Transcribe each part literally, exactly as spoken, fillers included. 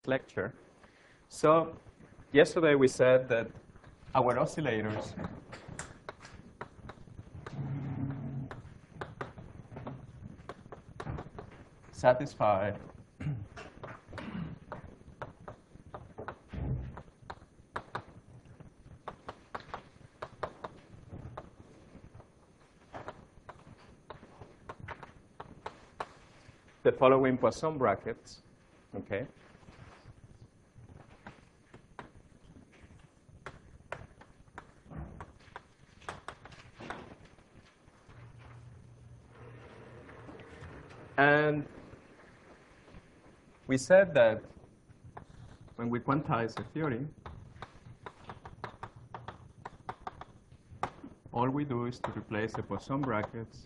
lecture. So yesterday we said that our oscillators satisfy the following Poisson brackets, okay? And we said that when we quantize the theory, all we do is to replace the Poisson brackets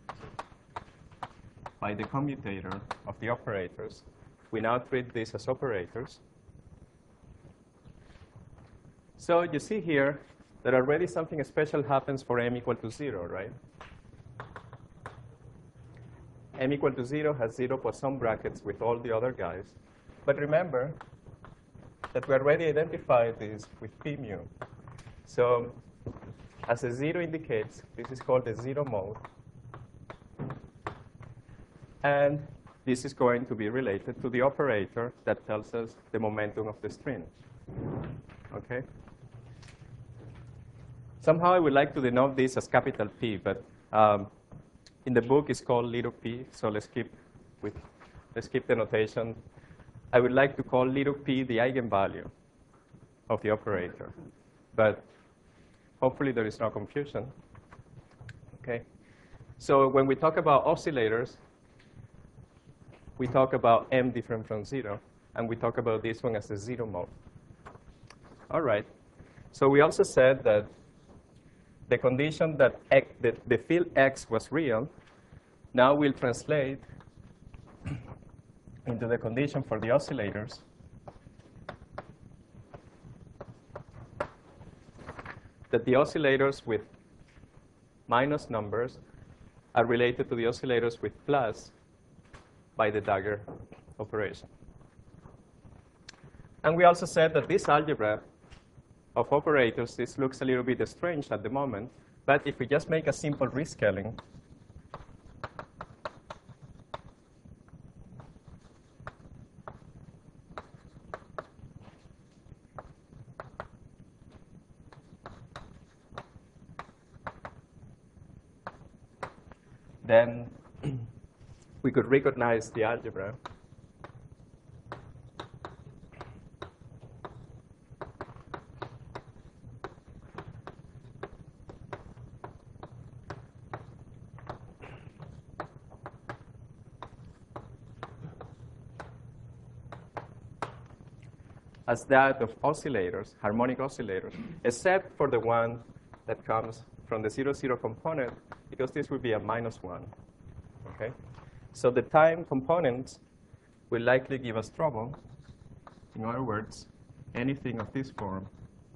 by the commutator of the operators. We now treat these as operators. So you see here that already something special happens for m equal to zero, right? M equal to zero has zero Poisson brackets with all the other guys. But remember that we already identified this with p mu. So as the zero indicates, this is called the zero mode. And this is going to be related to the operator that tells us the momentum of the string. Okay? Somehow I would like to denote this as capital P, but um, in the book it's called little p, so let's keep with let's keep the notation. I would like to call little p the eigenvalue of the operator, but hopefully there is no confusion. Okay? So when we talk about oscillators, we talk about m different from zero, and we talk about this one as the zero mode. All right. So we also said that the condition that x, the, the field x was real now will translate into the condition for the oscillators that the oscillators with minus numbers are related to the oscillators with plus by the dagger operation. And we also said that this algebra of operators, this looks a little bit strange at the moment, but if we just make a simple rescaling, then we could recognize the algebra as that of oscillators, harmonic oscillators, except for the one that comes from the zero, zero component, because this would be a minus one. Okay? So the time components will likely give us trouble. In other words, anything of this form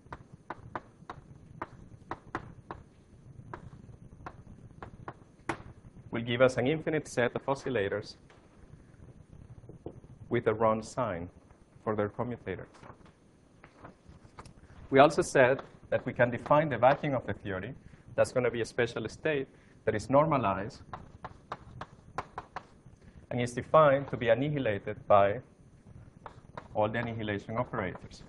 will give us an infinite set of oscillators with a wrong sign for their commutators. We also said that we can define the vacuum of the theory. That's going to be a special state that is normalized and is defined to be annihilated by all the annihilation operators.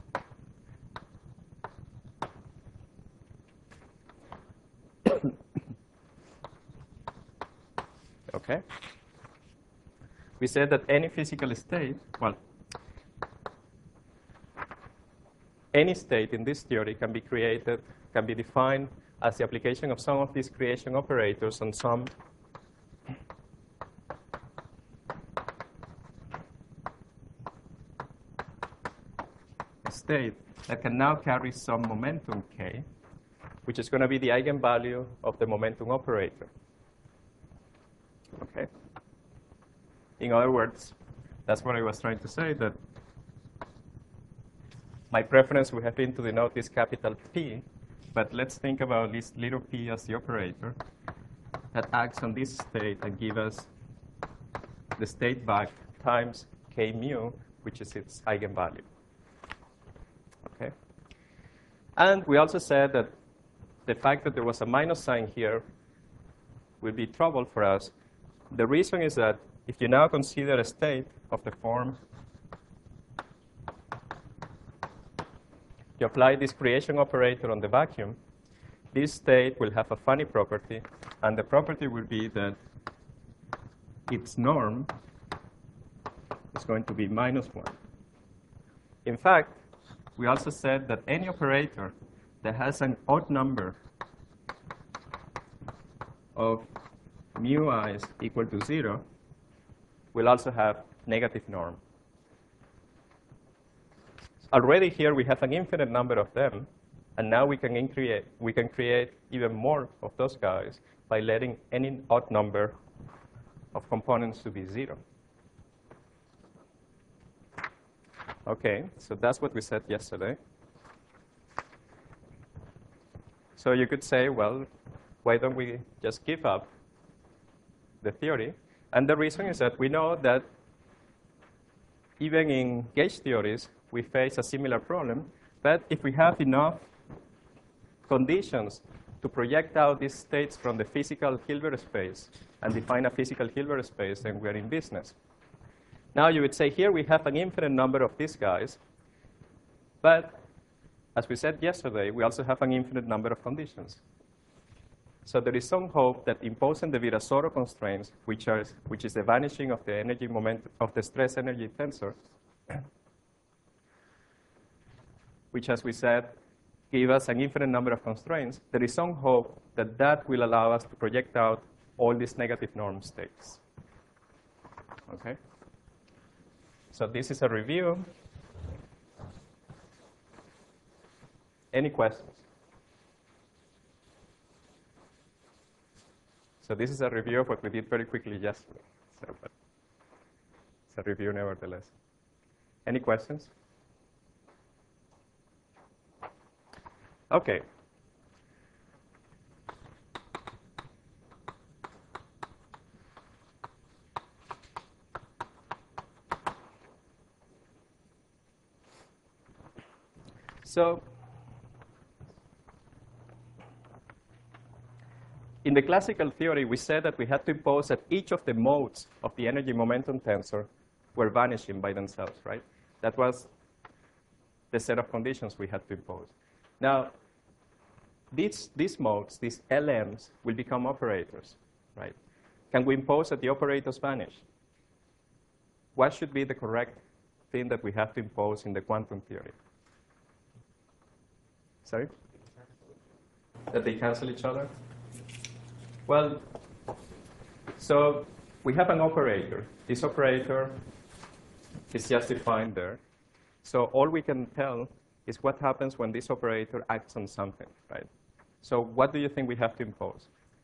Okay? We said that any physical state, well, any state in this theory can be created, can be defined as the application of some of these creation operators on some state that can now carry some momentum k, which is going to be the eigenvalue of the momentum operator. Okay? In other words, that's what I was trying to say, that my preference would have been to denote this capital P, but let's think about this little p as the operator that acts on this state and gives us the state back times k mu which is its eigenvalue. Okay? And we also said that the fact that there was a minus sign here will be trouble for us. The reason is that if you now consider a state of the form, you apply this creation operator on the vacuum, this state will have a funny property, and the property will be that its norm is going to be minus one. In fact, we also said that any operator that has an odd number of mu i's equal to zero will also have negative norm. Already here we have an infinite number of them, and now we can create we can create even more of those guys by letting any odd number of components to be zero. Okay, so that's what we said yesterday. So you could say, well, why don't we just give up the theory? And the reason is that we know that even in gauge theories, we face a similar problem. But if we have enough conditions to project out these states from the physical Hilbert space and define a physical Hilbert space, then we're in business. Now you would say here we have an infinite number of these guys, but as we said yesterday, we also have an infinite number of conditions. So there is some hope that imposing the Virasoro constraints, which, are, which is the vanishing of the energy moment of the stress energy tensor, which, as we said, give us an infinite number of constraints, there is some hope that that will allow us to project out all these negative norm states. Okay? So this is a review. Any questions? So this is a review of what we did very quickly yesterday. So, but it's a review nevertheless. Any questions? Okay. So in the classical theory, we said that we had to impose that each of the modes of the energy momentum tensor were vanishing by themselves, right? That was the set of conditions we had to impose. Now, these, these modes, these L Ms, will become operators, right? Can we impose that the operators vanish? What should be the correct thing that we have to impose in the quantum theory? Sorry? That they cancel each other? Well, so we have an operator. This operator is just defined there. So all we can tell is what happens when this operator acts on something, right? So what do you think we have to impose?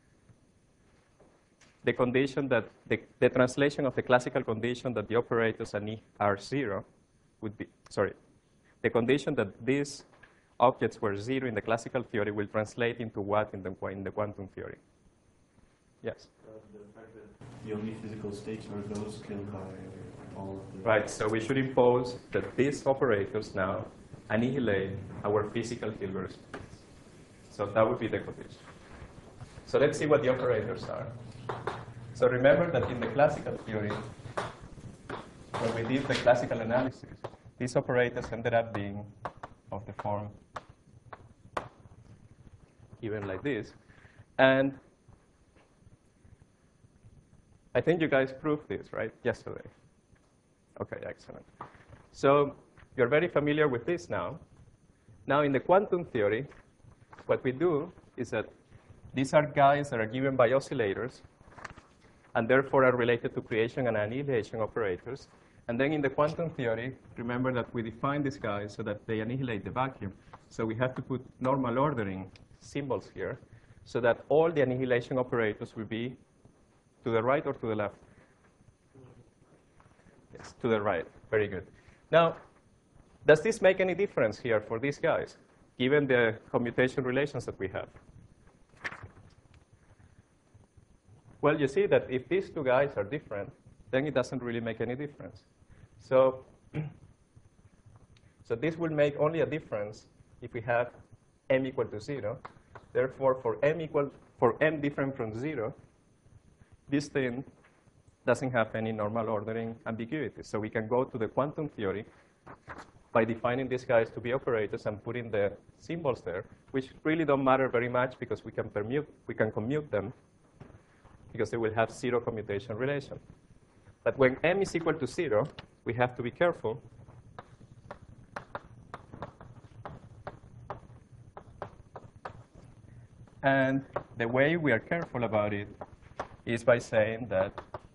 The condition that, the, the translation of the classical condition that the operators are zero would be, sorry, the condition that these objects were zero in the classical theory will translate into what in the, in the quantum theory? Yes? Uh, the fact that the only physical states are those killed by all of the... Right, so we should impose that these operators now annihilate our physical Hilbert space. So that would be the condition. So let's see what the operators are. So remember that in the classical theory, when we did the classical analysis, these operators ended up being of the form even like this. And I think you guys proved this, right, yesterday? Okay, excellent. So you're very familiar with this now. Now, in the quantum theory, what we do is that these are guys that are given by oscillators, and therefore are related to creation and annihilation operators. And then in the quantum theory, remember that we define these guys so that they annihilate the vacuum. So we have to put normal ordering symbols here so that all the annihilation operators will be to the right or to the left? Yes, to the right. Very good. Now, does this make any difference here for these guys, given the commutation relations that we have? Well, you see that if these two guys are different, then it doesn't really make any difference. So So this will make only a difference if we have m equal to zero. Therefore, for m equal for m different from zero, this thing doesn't have any normal ordering ambiguity. So we can go to the quantum theory by defining these guys to be operators and putting the symbols there, which really don't matter very much because we can permute, we can commute them because they will have zero commutation relation. But when m is equal to zero, we have to be careful. And the way we are careful about it is by saying that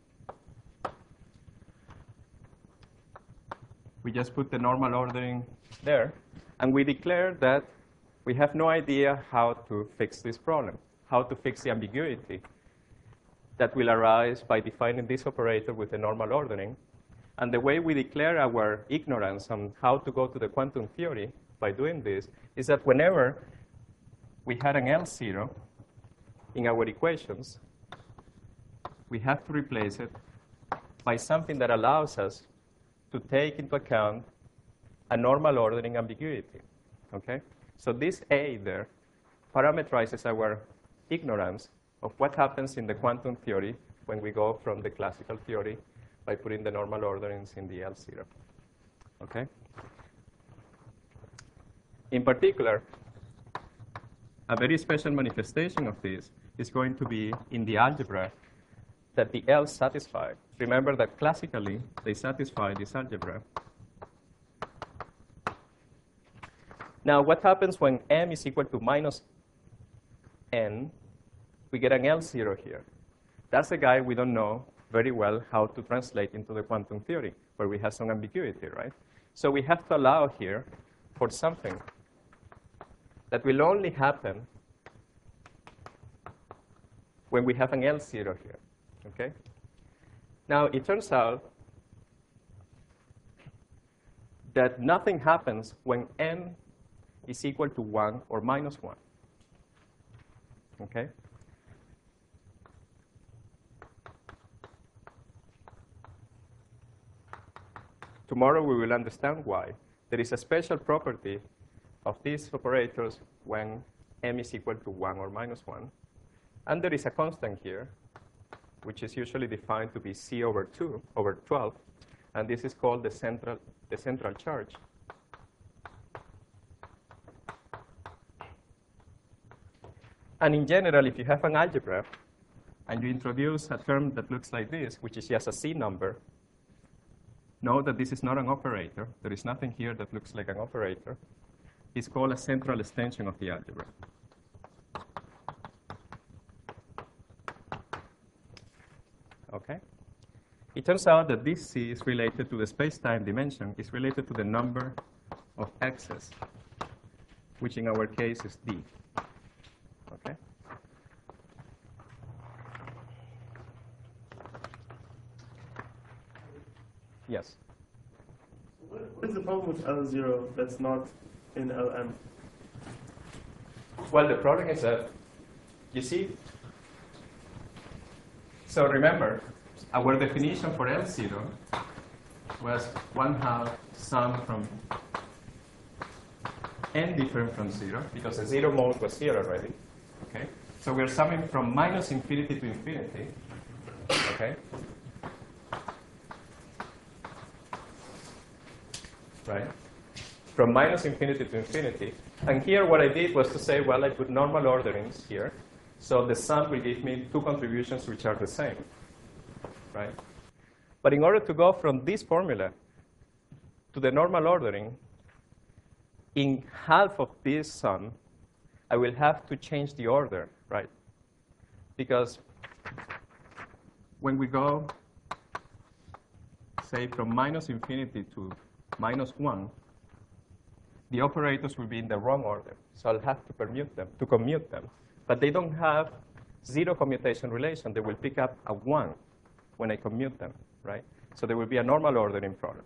we just put the normal ordering there, and we declare that we have no idea how to fix this problem, how to fix the ambiguity that will arise by defining this operator with the normal ordering. And the way we declare our ignorance on how to go to the quantum theory by doing this is that whenever we had an L zero in our equations, we have to replace it by something that allows us to take into account a normal ordering ambiguity. Okay? So this A there parameterizes our ignorance of what happens in the quantum theory when we go from the classical theory by putting the normal orderings in the L zero. Okay? In particular, a very special manifestation of this is going to be in the algebra that the L's satisfy. Remember that classically, they satisfy this algebra. Now, what happens when m is equal to minus n? We get an L zero here. That's a guy we don't know very well how to translate into the quantum theory, where we have some ambiguity, right? So we have to allow here for something that will only happen when we have an L zero here, okay? Now, it turns out that nothing happens when n is equal to one or minus one, okay? Tomorrow we will understand why. There is a special property of these operators when m is equal to one or minus one. And there is a constant here, which is usually defined to be c over two over twelve. And this is called the central, the central charge. And in general, if you have an algebra and you introduce a term that looks like this, which is just a C number, know that this is not an operator. There is nothing here that looks like an operator. It's called a central extension of the algebra. Okay? It turns out that this C is related to the space-time dimension. It's related to the number of x's, which in our case is d. Okay? Yes? What is the problem with L zero that's not in L M? Well, the problem is that, you see, so remember, our definition for L zero was one half sum from n different from zero, because the zero mode was here already. Okay? So we're summing from minus infinity to infinity. Okay? Right? From minus infinity to infinity. And here what I did was to say, well, I put normal orderings here. So the sum will give me two contributions which are the same. Right? But in order to go from this formula to the normal ordering, in half of this sum, I will have to change the order, right? Because when we go, say, from minus infinity to minus one, the operators will be in the wrong order. So I'll have to permute them, to commute them. But they don't have zero commutation relation. They will pick up a one when I commute them, right? So there will be a normal ordering problem.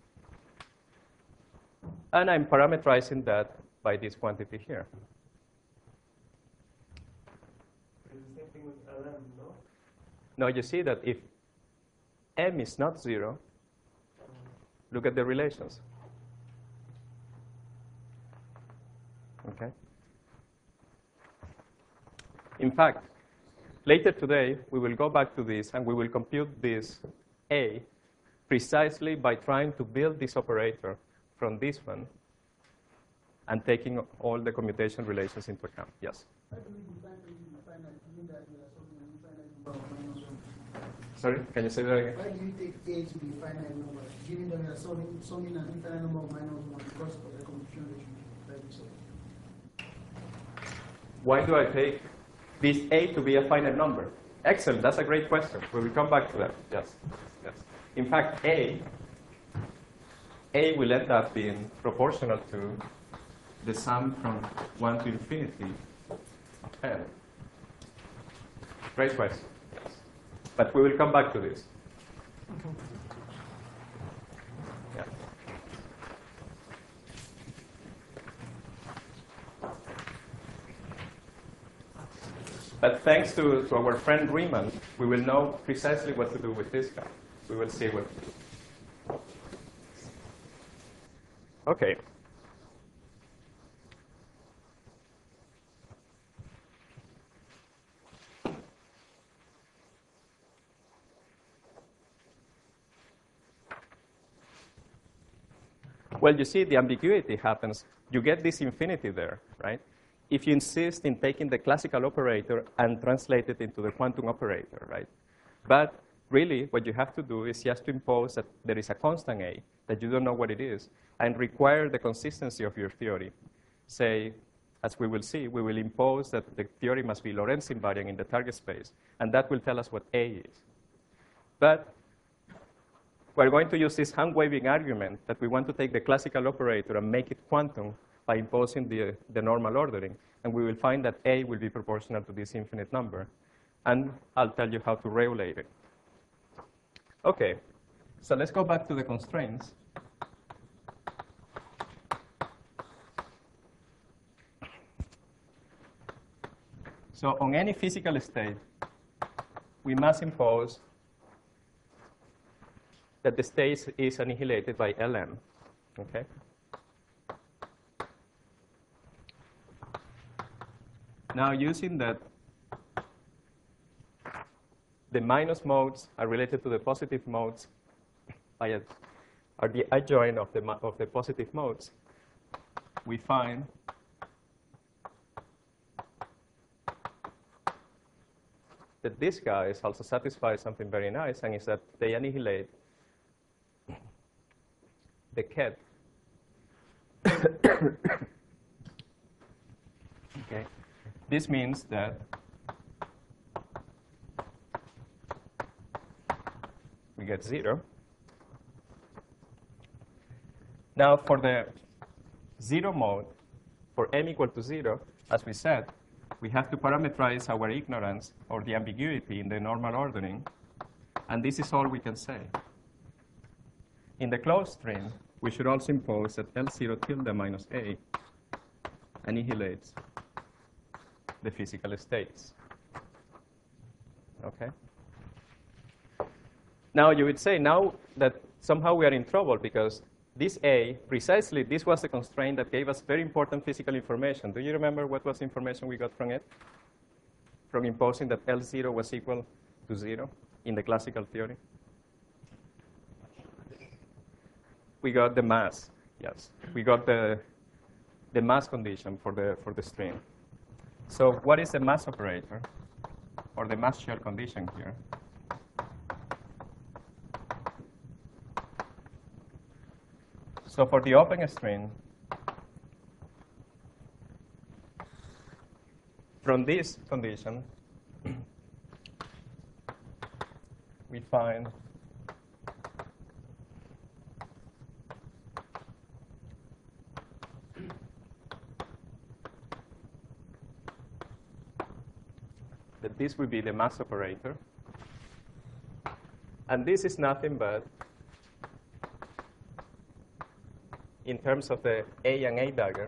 And I'm parameterizing that by this quantity here. It's the same thing with L M, no? Now you see that if m is not zero, Look at the relations. Okay. In fact, later today, we will go back to this, and we will compute this A precisely by trying to build this operator from this one and taking all the commutation relations into account. Yes? How do we define A to be finite, given that we are solving an infinite number of minus one? Sorry, can you say that again? Why do you take A to be finite number, given that we are solving, solving an infinite number of minus one because of the computation that you try to solve? Why do I take this A to be a finite number? Excellent, that's a great question. We will come back to that. Yes, yes. In fact, A, A will end up being proportional to the sum from one to infinity of n. Great question. Yes. But we will come back to this. Yeah. But thanks to, to our friend Riemann, we will know precisely what to do with this guy. We will see what. Okay. Well, you see, the ambiguity happens. You get this infinity there, right? If you insist in taking the classical operator and translate it into the quantum operator, right? But really, what you have to do is just to impose that there is a constant A, that you don't know what it is, and require the consistency of your theory. Say, as we will see, we will impose that the theory must be Lorentz invariant in the target space, and that will tell us what A is. But we're going to use this hand-waving argument that we want to take the classical operator and make it quantum by imposing the, the normal ordering. And we will find that A will be proportional to this infinite number. And I'll tell you how to regulate it. OK, so let's go back to the constraints. So on any physical state, we must impose that the state is annihilated by Lm. Okay? Now, using that the minus modes are related to the positive modes by a, are the adjoint of the, of the positive modes, we find that this guy is also satisfies something very nice, and is that they annihilate the ket. Okay. This means that we get zero. Now, for the zero mode, for m equal to zero, as we said, we have to parameterize our ignorance or the ambiguity in the normal ordering. And this is all we can say. In the closed string, we should also impose that L zero tilde minus A annihilates the physical states. Okay? Now, you would say now that somehow we are in trouble because this A, precisely, this was a constraint that gave us very important physical information. Do you remember what was the information we got from it? From imposing that L zero was equal to zero in the classical theory? We got the mass, yes. We got the, the mass condition for the, for the string. So what is the mass operator, or the mass shell condition here? So for the open string, from this condition, we find that this will be the mass operator. And this is nothing but, in terms of the A and A dagger,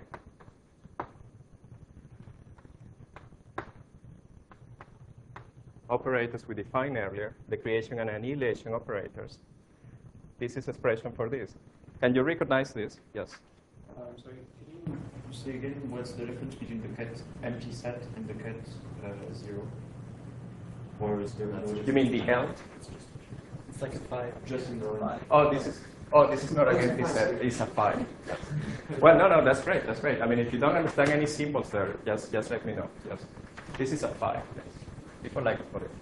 operators we defined earlier, the creation and annihilation operators, This is expression for this. Can you recognize this? Yes. Um, sorry, can you say again what's the difference between the ket empty set and the ket uh, zero? Or is there no You mean the L? It's like a five. just in the line? Oh, this is oh, this is not an empty set. It's a five. Yes. Well, no, no, that's great. That's great. I mean, if you don't understand any symbols there, just just let me know. Yes. This is a five. Yes. People like to put it.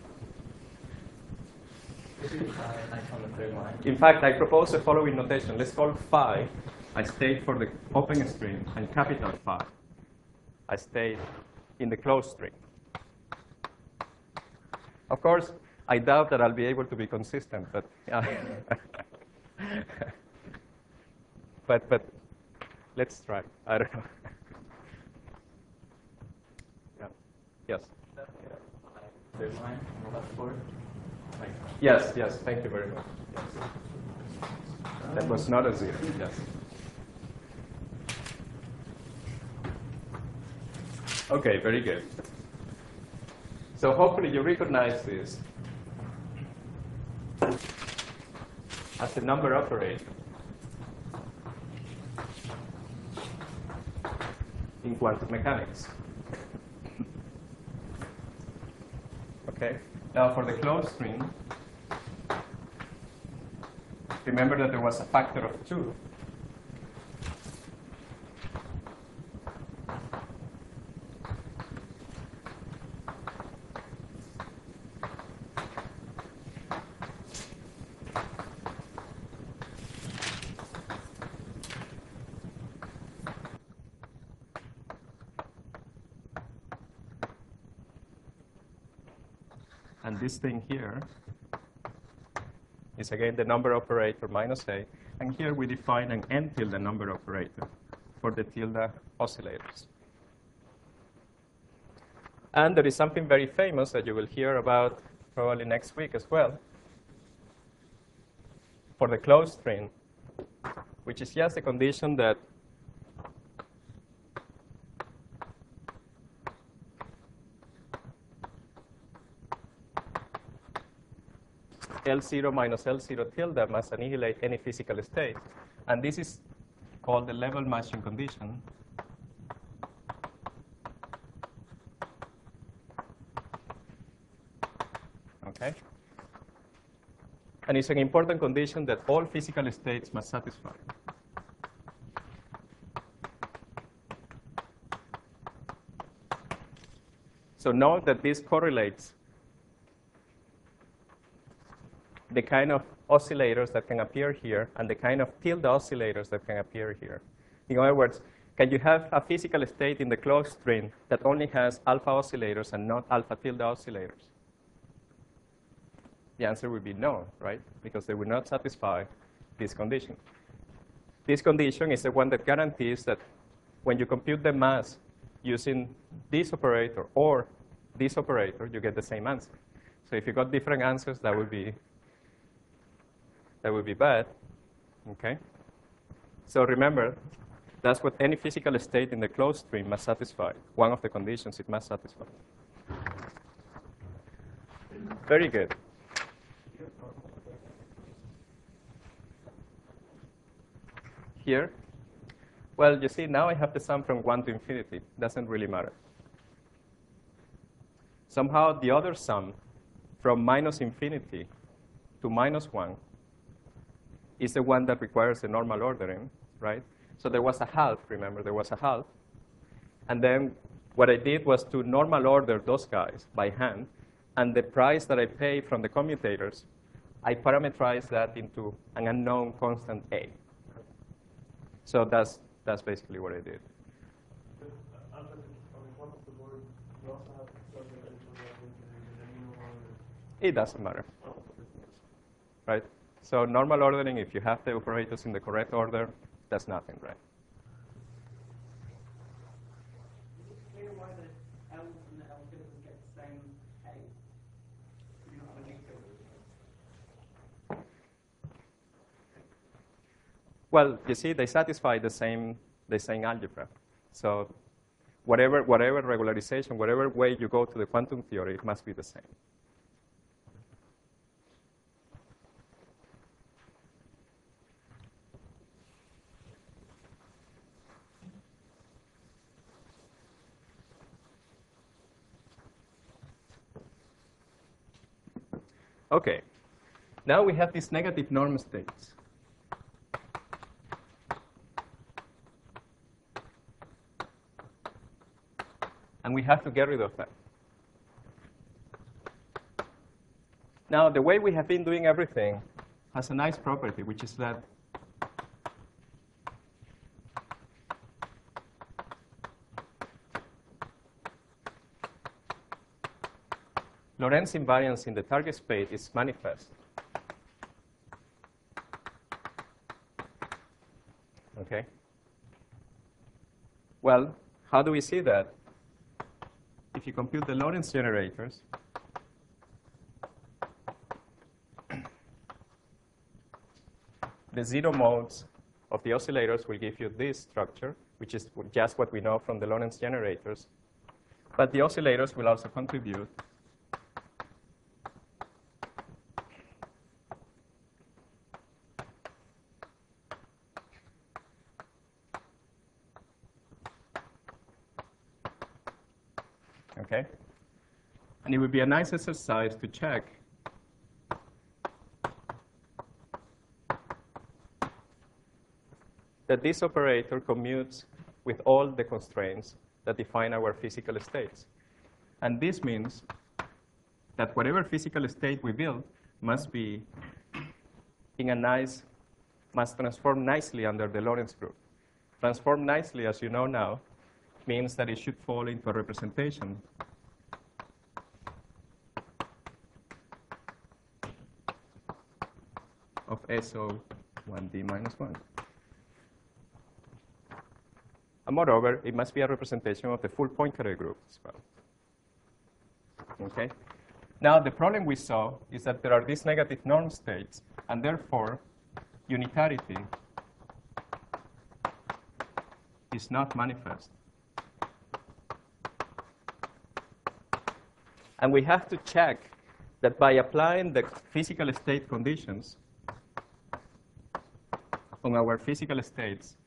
On the third line. In fact, I propose the following notation. Let's call phi a state for the open string, and capital phi a state in the closed string. Of course, I doubt that I'll be able to be consistent, but uh, but but let's try. I don't know. Yeah. Yes. Third line, on the left forward. Like, Yes. Yes. Thank you very much. Yes. That was not a zero. Yes. Okay. Very good. So hopefully you recognize this as a number operator in quantum mechanics. Okay. Now for the closed string, remember that there was a factor of two. And this thing here is again the number operator minus A. And here we define an n tilde number operator for the tilde oscillators. And there is something very famous that you will hear about probably next week as well for the closed string, which is just a condition that L zero minus L zero tilde must annihilate any physical state. And this is called the level matching condition. Okay? And it's an important condition that all physical states must satisfy. So note that this correlates the kind of oscillators that can appear here and the kind of tilde oscillators that can appear here. In other words, can you have a physical state in the closed string that only has alpha oscillators and not alpha tilde oscillators? The answer would be no, right? Because they would not satisfy this condition. This condition is the one that guarantees that when you compute the mass using this operator or this operator, you get the same answer. So if you got different answers, that would be that would be bad. Okay? So remember, that's what any physical state in the closed string must satisfy. One of the conditions it must satisfy. Very good. Here, well, you see, now I have the sum from one to infinity. Doesn't really matter. Somehow the other sum from minus infinity to minus one is the one that requires the normal ordering, right? So there was a half, remember, there was a half. And then what I did was to normal order those guys by hand. And the price that I pay from the commutators, I parameterized that into an unknown constant A. So that's, that's basically what I did. It doesn't matter, right? So normal ordering, if you have the operators in the correct order, that's nothing, right? Is it clear why the L and the L tildes get the same A? You don't have a negative. Well, you see, they satisfy the same, the same algebra. So whatever, whatever regularization, whatever way you go to the quantum theory, it must be the same. Okay. Now we have these negative norm states. And we have to get rid of them. Now, the way we have been doing everything has a nice property, which is that Lorentz invariance in the target space is manifest. Okay? Well, how do we see that? If you compute the Lorentz generators, the zero modes of the oscillators will give you this structure, which is just what we know from the Lorentz generators. But the oscillators will also contribute okay? And it would be a nice exercise to check that this operator commutes with all the constraints that define our physical states. And this means that whatever physical state we build must be in a nice, must transform nicely under the Lorentz group. Transform nicely, as you know now, means that it should fall into a representation of S O one D minus one. And moreover, it must be a representation of the full Poincare group as well. Okay? Now, the problem we saw is that there are these negative norm states, and therefore, unitarity is not manifest. And we have to check that by applying the physical state conditions on our physical states,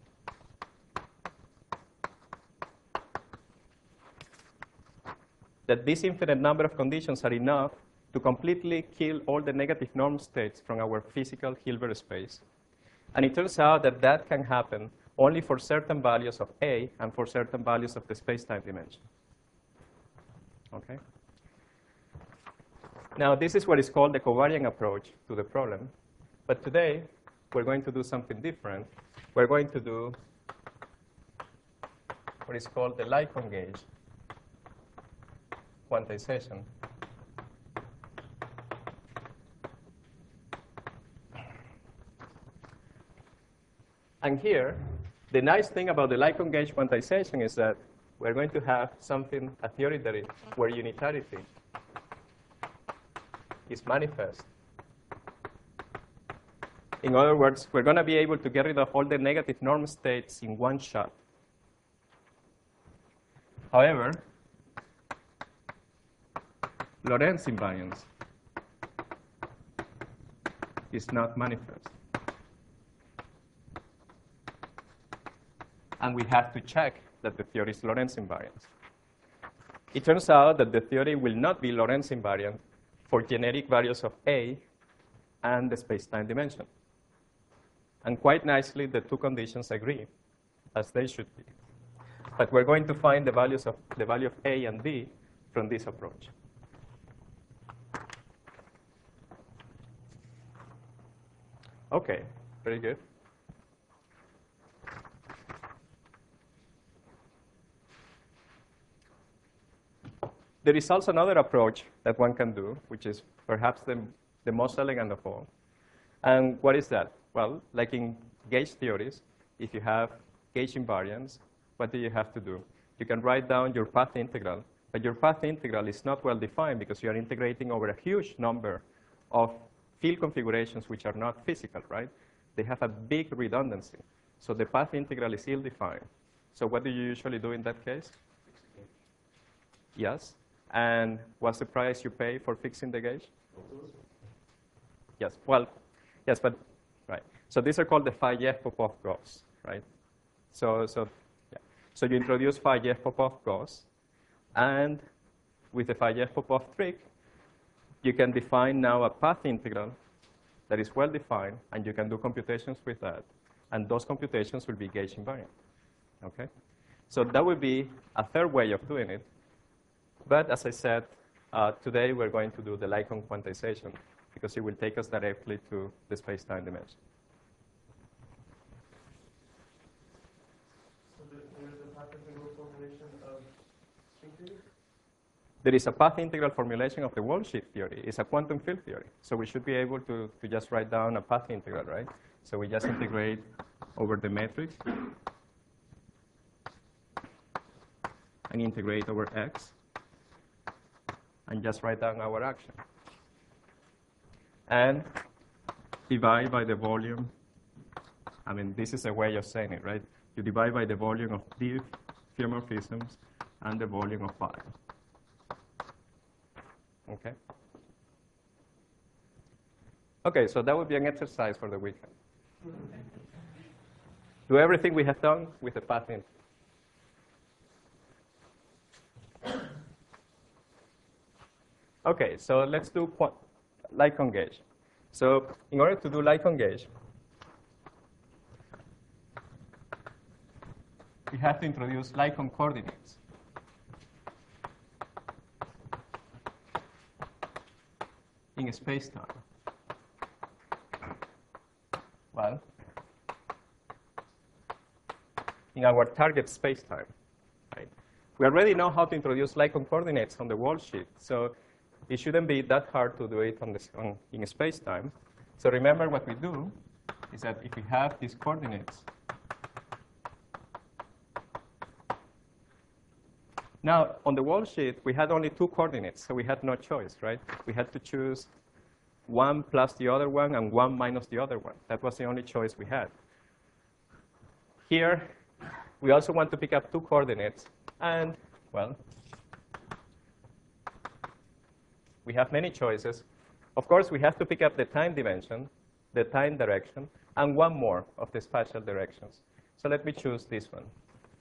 that this infinite number of conditions are enough to completely kill all the negative norm states from our physical Hilbert space. And it turns out that that can happen only for certain values of A and for certain values of the space-time dimension. Okay? Now, this is what is called the covariant approach to the problem. But today, we're going to do something different. We're going to do what is called the Lycon gauge quantization. And here, the nice thing about the Lycon gauge quantization is that we're going to have something, a theory that is where unitarity is manifest. In other words, we're going to be able to get rid of all the negative norm states in one shot. However, Lorentz invariance is not manifest. And we have to check that the theory is Lorentz invariant. It turns out that the theory will not be Lorentz invariant for generic values of A and the space-time dimension. And quite nicely, the two conditions agree, as they should be. But we're going to find the values of the value of A and B from this approach. Okay, very good. There is also another approach that one can do, which is perhaps the, the most elegant of all. And what is that? Well, like in gauge theories, if you have gauge invariance, what do you have to do? You can write down your path integral, but your path integral is not well defined because you are integrating over a huge number of field configurations which are not physical, right? They have a big redundancy. So the path integral is ill-defined. So what do you usually do in that case? Yes. And what's the price you pay for fixing the gauge? Yes. Well, yes, but right. So these are called the Fayet-Popov-Gauss, right? So, so, yeah. So you introduce Fayet-Popov-Gauss, and with the Fayet-Popov trick, you can define now a path integral that is well defined, and you can do computations with that. And those computations will be gauge invariant. Okay? So that would be a third way of doing it. But as I said, uh, today we're going to do the Lycon quantization, because it will take us directly to the space-time dimension. So there is a path integral formulation of string theory? There is a path integral formulation of the world shift theory. It's a quantum field theory. So we should be able to, to just write down a path integral, right? So we just integrate over the matrix and integrate over x and just write down our action. And divide by the volume. I mean, this is a way of saying it, right? You divide by the volume of the theomorphisms and the volume of phi. Okay? Okay, so that would be an exercise for the weekend. Do everything we have done with the path integral. Okay, so let's do Lycon gauge. So in order to do Lycon gauge, we have to introduce Lycon coordinates. In space-time. Well, in our target space-time, right? We already know how to introduce Lycon coordinates on the world sheet, so it shouldn't be that hard to do it on this, on, in space-time. So remember what we do is that if we have these coordinates, now, on the world sheet, we had only two coordinates, so we had no choice, right? We had to choose one plus the other one and one minus the other one. That was the only choice we had. Here, we also want to pick up two coordinates, and, well, we have many choices. Of course, we have to pick up the time dimension, the time direction, and one more of the spatial directions. So let me choose this one.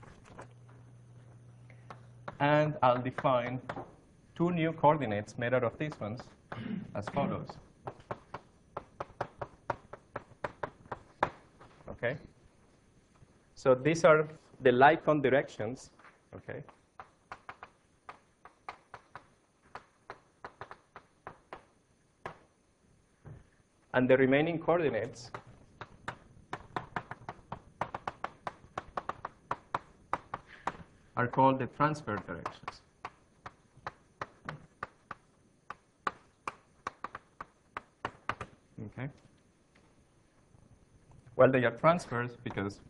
And I'll define two new coordinates made out of these ones as follows. Okay? So these are the Lycon directions. Okay? And the remaining coordinates are called the transfer directions. Okay. Well, they are transfers because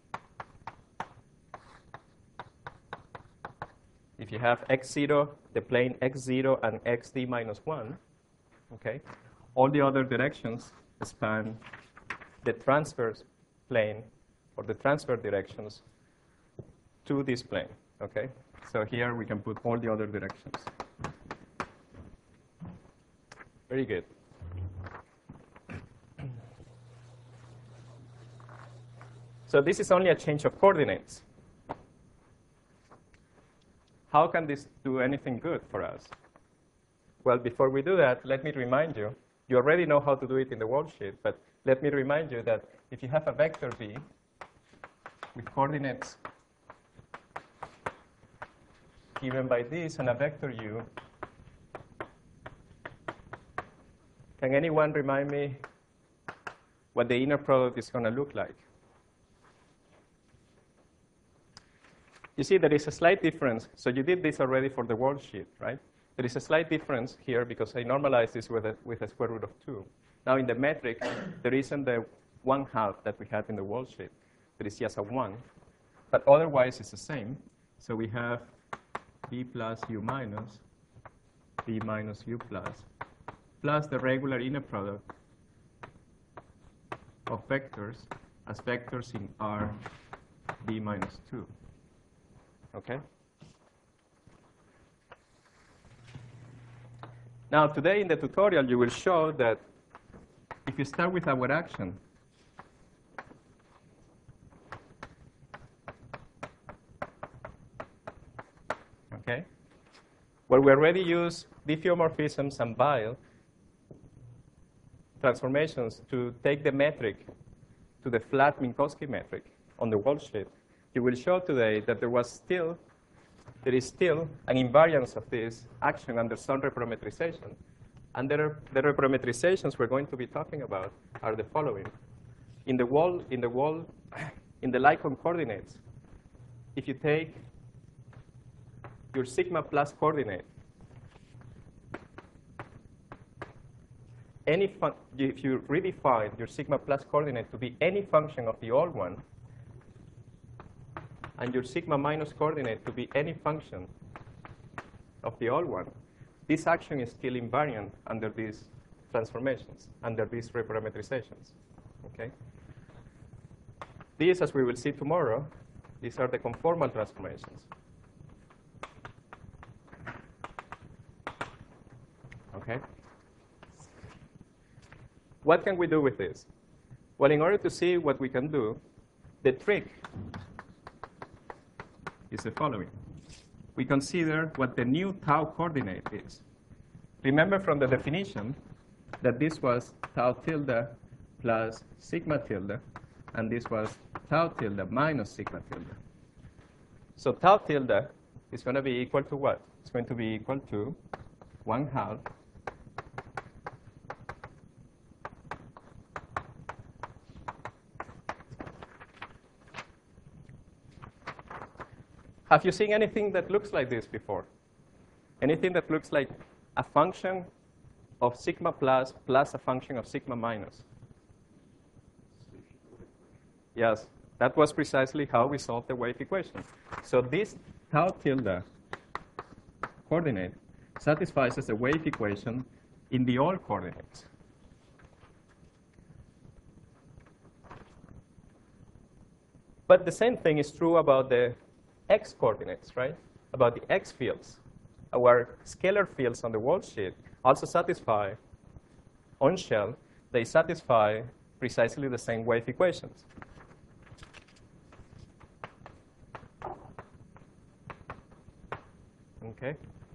if you have x zero, the plane x zero and xd minus one, okay, all the other directions span the transverse plane or the transfer directions to this plane. Okay, so here we can put all the other directions. Very good. So this is only a change of coordinates. How can this do anything good for us? Well, before we do that, let me remind you, you already know how to do it in the worksheet, but let me remind you that if you have a vector v with coordinates given by this and a vector u, can anyone remind me what the inner product is going to look like? You see, there is a slight difference. So you did this already for the worksheet, right? There is a slight difference here because I normalized this with a, with a square root of two. Now in the metric, there isn't the one half that we had in the worksheet. There is just a one. But otherwise, it's the same. So we have b plus u minus, b minus u plus, plus the regular inner product of vectors as vectors in R b minus two. Okay? Now, today in the tutorial, you will show that if you start with our action, okay, where we already use diffeomorphisms and Weyl transformations to take the metric to the flat Minkowski metric on the wall sheet, you will show today that there was still, there is still an invariance of this action under some reparametrization. And there are, the reparametrizations we're going to be talking about are the following. In the wall, in the wall, in the Lycon coordinates, if you take your sigma plus coordinate, any fun if you redefine your sigma plus coordinate to be any function of the old one, and your sigma minus coordinate to be any function of the old one, this action is still invariant under these transformations, under these reparametrizations. Okay? These, as we will see tomorrow, these are the conformal transformations. Okay? What can we do with this? Well, in order to see what we can do, the trick is the following. We consider what the new tau coordinate is. Remember from the definition that this was tau tilde plus sigma tilde, and this was tau tilde minus sigma tilde. So tau tilde is going to be equal to what? It's going to be equal to one half Have you seen anything that looks like this before? Anything that looks like a function of sigma plus plus a function of sigma minus? Yes, that was precisely how we solved the wave equation. So this tau tilde coordinate satisfies as the wave equation in the all coordinates. But the same thing is true about the x coordinates, right? About the x fields. Our scalar fields on the wall sheet also satisfy, on shell, they satisfy precisely the same wave equations. Okay?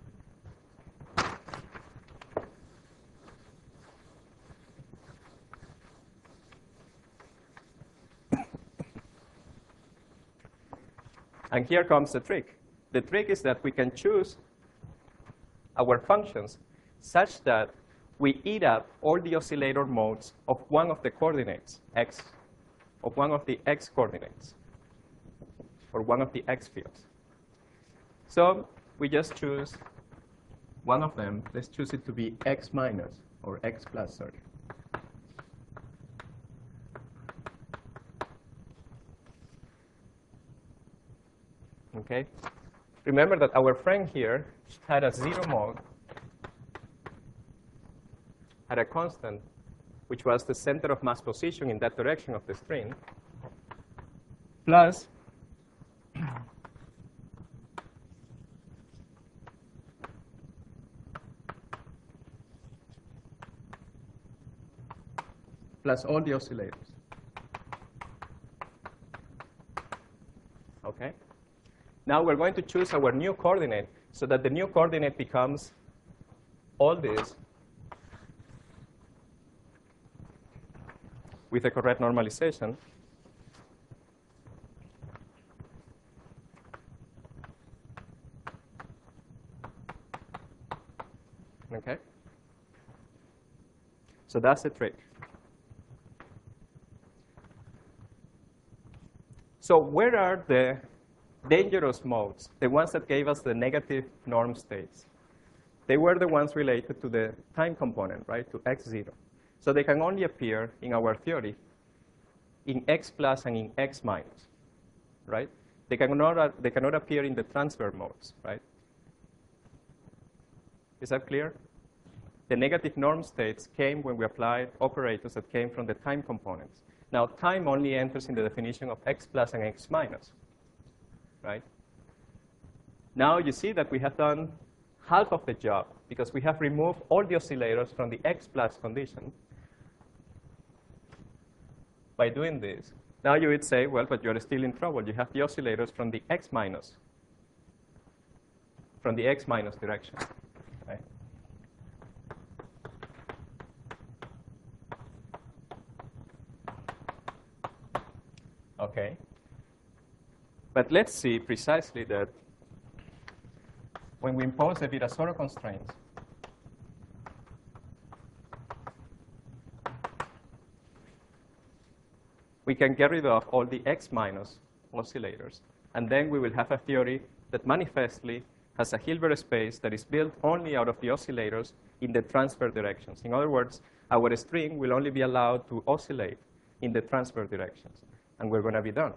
And here comes the trick. The trick is that we can choose our functions such that we eat up all the oscillator modes of one of the coordinates, x, of one of the x coordinates, or one of the x fields. So we just choose one of them. Let's choose it to be x minus, or x plus, sorry. Okay? Remember that our friend here had a zero mode, had a constant, which was the center of mass position in that direction of the string, plus plus all the oscillators. Okay? Now we're going to choose our new coordinate so that the new coordinate becomes all this with the correct normalization. Okay? So that's the trick. So where are the dangerous modes, the ones that gave us the negative norm states? They were the ones related to the time component, right, to x zero. So they can only appear in our theory in x plus and in x minus, right? They cannot, uh, they cannot appear in the transfer modes, right? Is that clear? The negative norm states came when we applied operators that came from the time components. Now, time only enters in the definition of x plus and x minus, right? Now you see that we have done half of the job because we have removed all the oscillators from the x plus condition. By doing this, now you would say, well, but you're still in trouble. You have the oscillators from the x minus, from the x minus direction, right? Okay? But let's see precisely that when we impose the Virasoro constraints, we can get rid of all the X minus oscillators. And then we will have a theory that manifestly has a Hilbert space that is built only out of the oscillators in the transfer directions. In other words, our string will only be allowed to oscillate in the transfer directions. And we're going to be done.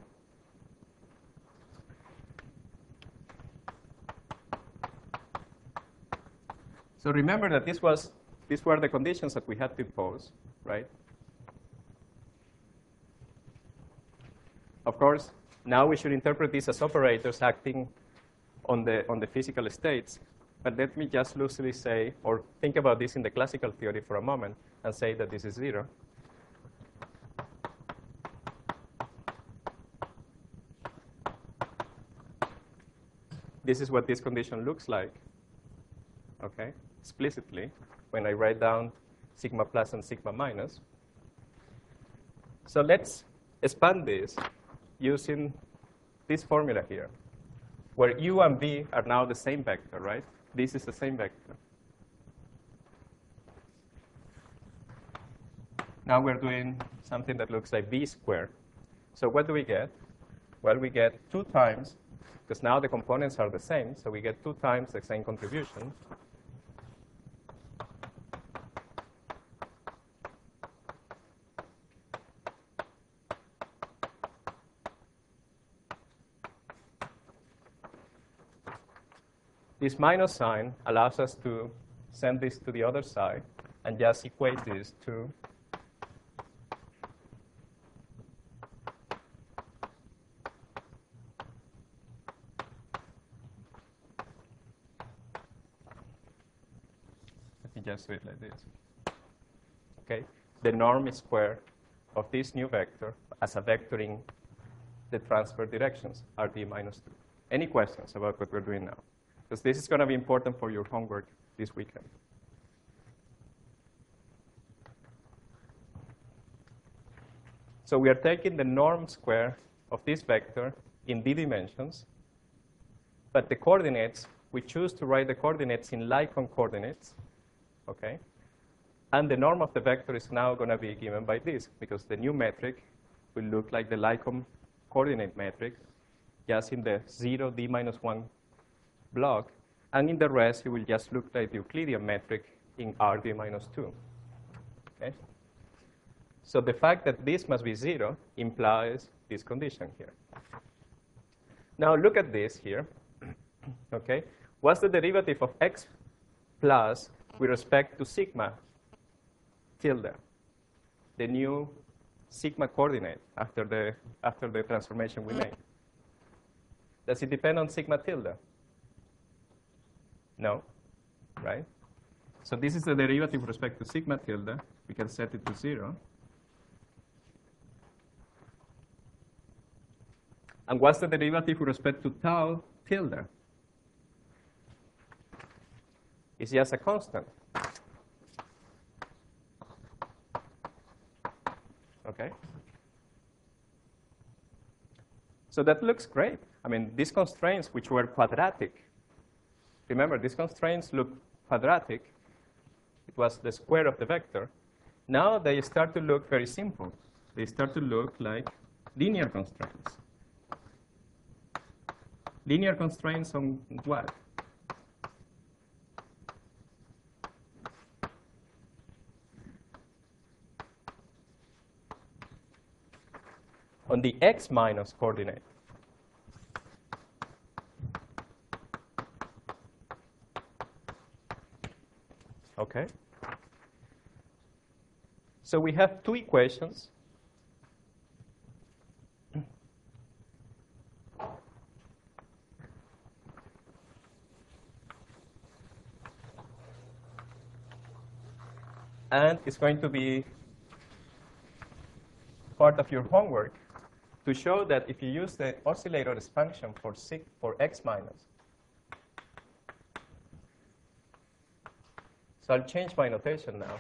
So remember that this was, these were the conditions that we had to impose, right? Of course, now we should interpret these as operators acting on the, on the physical states. But let me just loosely say, or think about this in the classical theory for a moment, and say that this is zero. This is what this condition looks like, okay, explicitly, when I write down sigma plus and sigma minus. So let's expand this using this formula here, where u and v are now the same vector, right? This is the same vector. Now we're doing something that looks like v squared. So what do we get? Well, we get two times, because now the components are the same, so we get two times the same contribution. This minus sign allows us to send this to the other side and just equate this to let me just do it like this. Okay, the norm square of this new vector as a vector in the transfer directions, R D minus two. Any questions about what we're doing now? Because this is going to be important for your homework this weekend. So we are taking the norm square of this vector in d dimensions, but the coordinates, we choose to write the coordinates in Lycon coordinates, okay? And the norm of the vector is now going to be given by this, because the new metric will look like the Lycon coordinate metric, just in the zero, d minus one block, and in the rest, it will just look like the Euclidean metric in R D minus two. Okay? So the fact that this must be zero implies this condition here. Now look at this here. Okay? What's the derivative of x plus with respect to sigma tilde, the new sigma coordinate after the, after the transformation we made? Does it depend on sigma tilde? No, right? So this is the derivative with respect to sigma tilde. We can set it to zero. And what's the derivative with respect to tau tilde? It's just a constant. Okay? So that looks great. I mean, these constraints, which were quadratic, remember, these constraints look quadratic. It was the square of the vector. Now they start to look very simple. They start to look like linear constraints. Linear constraints on what? On the x minus coordinate. Okay? So we have two equations. And it's going to be part of your homework to show that if you use the oscillator's function for, sig for x minus, so I'll change my notation now.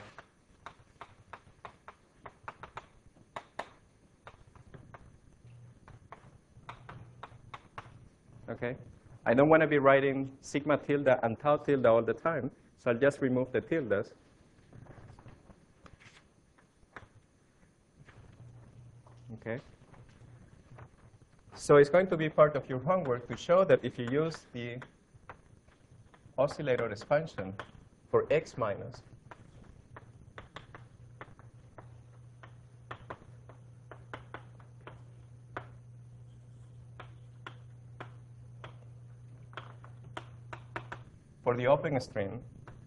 Okay? I don't want to be writing sigma tilde and tau tilde all the time, so I'll just remove the tildes. Okay? So it's going to be part of your homework to show that if you use the oscillator expansion for x minus, for the open string,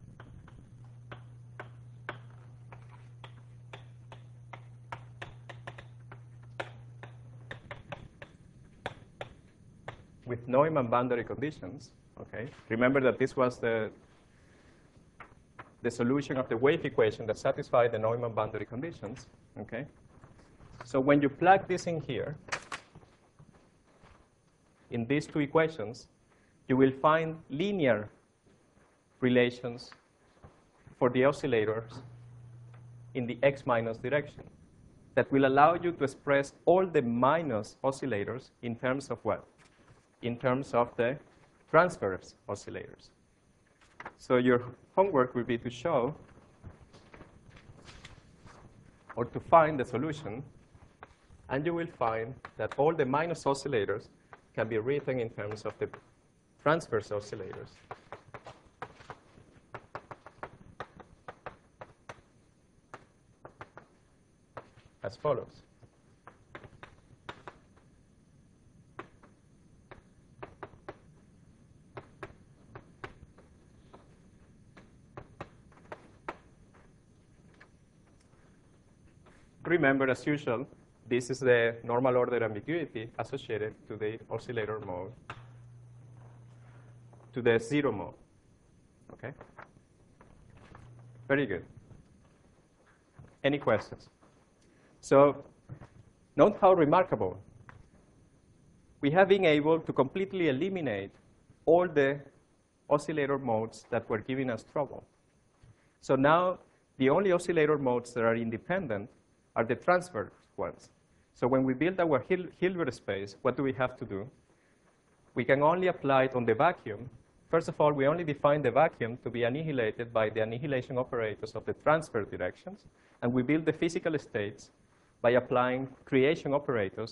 with Neumann boundary conditions, okay? Remember that this was the, the solution of the wave equation that satisfied the Neumann boundary conditions, okay? So when you plug this in here, in these two equations, you will find linear relations for the oscillators in the x minus direction that will allow you to express all the minus oscillators in terms of what? In terms of the transverse oscillators. So your homework will be to show or to find the solution, and you will find that all the minus oscillators can be written in terms of the transverse oscillators. As follows. Remember, as usual, this is the normal order ambiguity associated to the oscillator mode, to the zero mode. Okay? Very good. Any questions? So note how remarkable. We have been able to completely eliminate all the oscillator modes that were giving us trouble. So now the only oscillator modes that are independent are the transverse ones. So when we build our Hil Hilbert space, what do we have to do? We can only apply it on the vacuum. First of all, we only define the vacuum to be annihilated by the annihilation operators of the transverse directions, and we build the physical states by applying creation operators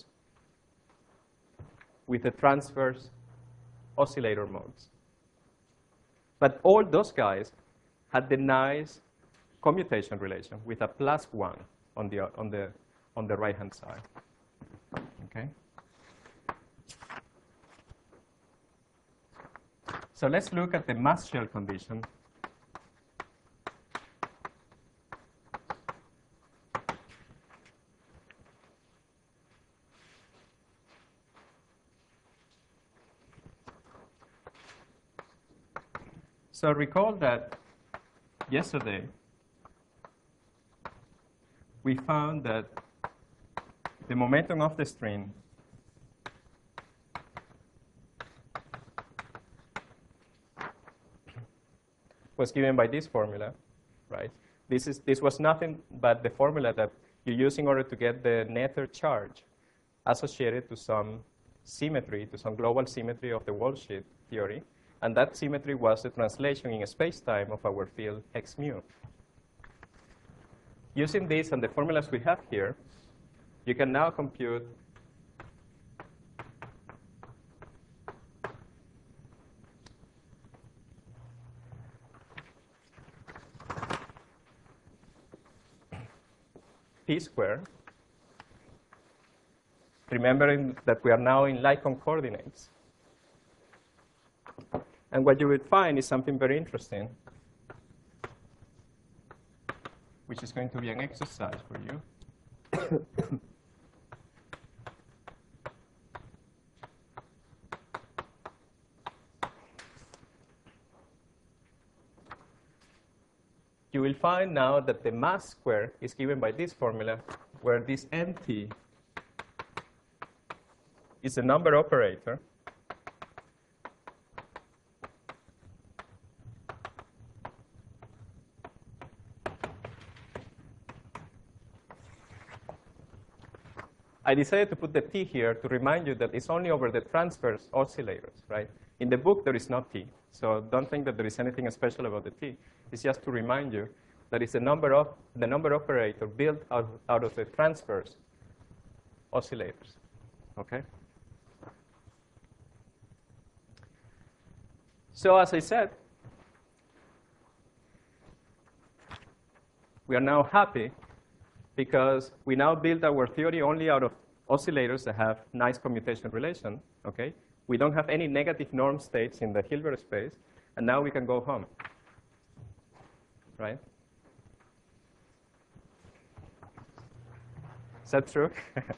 with the transverse oscillator modes. But all those guys had the nice commutation relation with a plus one on the, on the, on the right-hand side. Okay? So let's look at the mass shell condition. So recall that yesterday we found that the momentum of the string was given by this formula, right? This, is, this was nothing but the formula that you use in order to get the nether charge associated to some symmetry, to some global symmetry of the wall sheet theory. And that symmetry was the translation in space-time of our field x mu. Using this and the formulas we have here, you can now compute p squared, remembering that we are now in Lycon coordinates. And what you will find is something very interesting, which is going to be an exercise for you. You will find now that the mass square is given by this formula, where this mt is a number operator I decided to put the T here to remind you that it's only over the transverse oscillators, right? In the book, there is no T. So don't think that there is anything special about the T. It's just to remind you that it's the number of the number operator built out, out of the transverse oscillators, okay? So as I said, we are now happy because we now build our theory only out of oscillators that have nice commutation relation, okay? We don't have any negative norm states in the Hilbert space, and now we can go home, right? Is that true?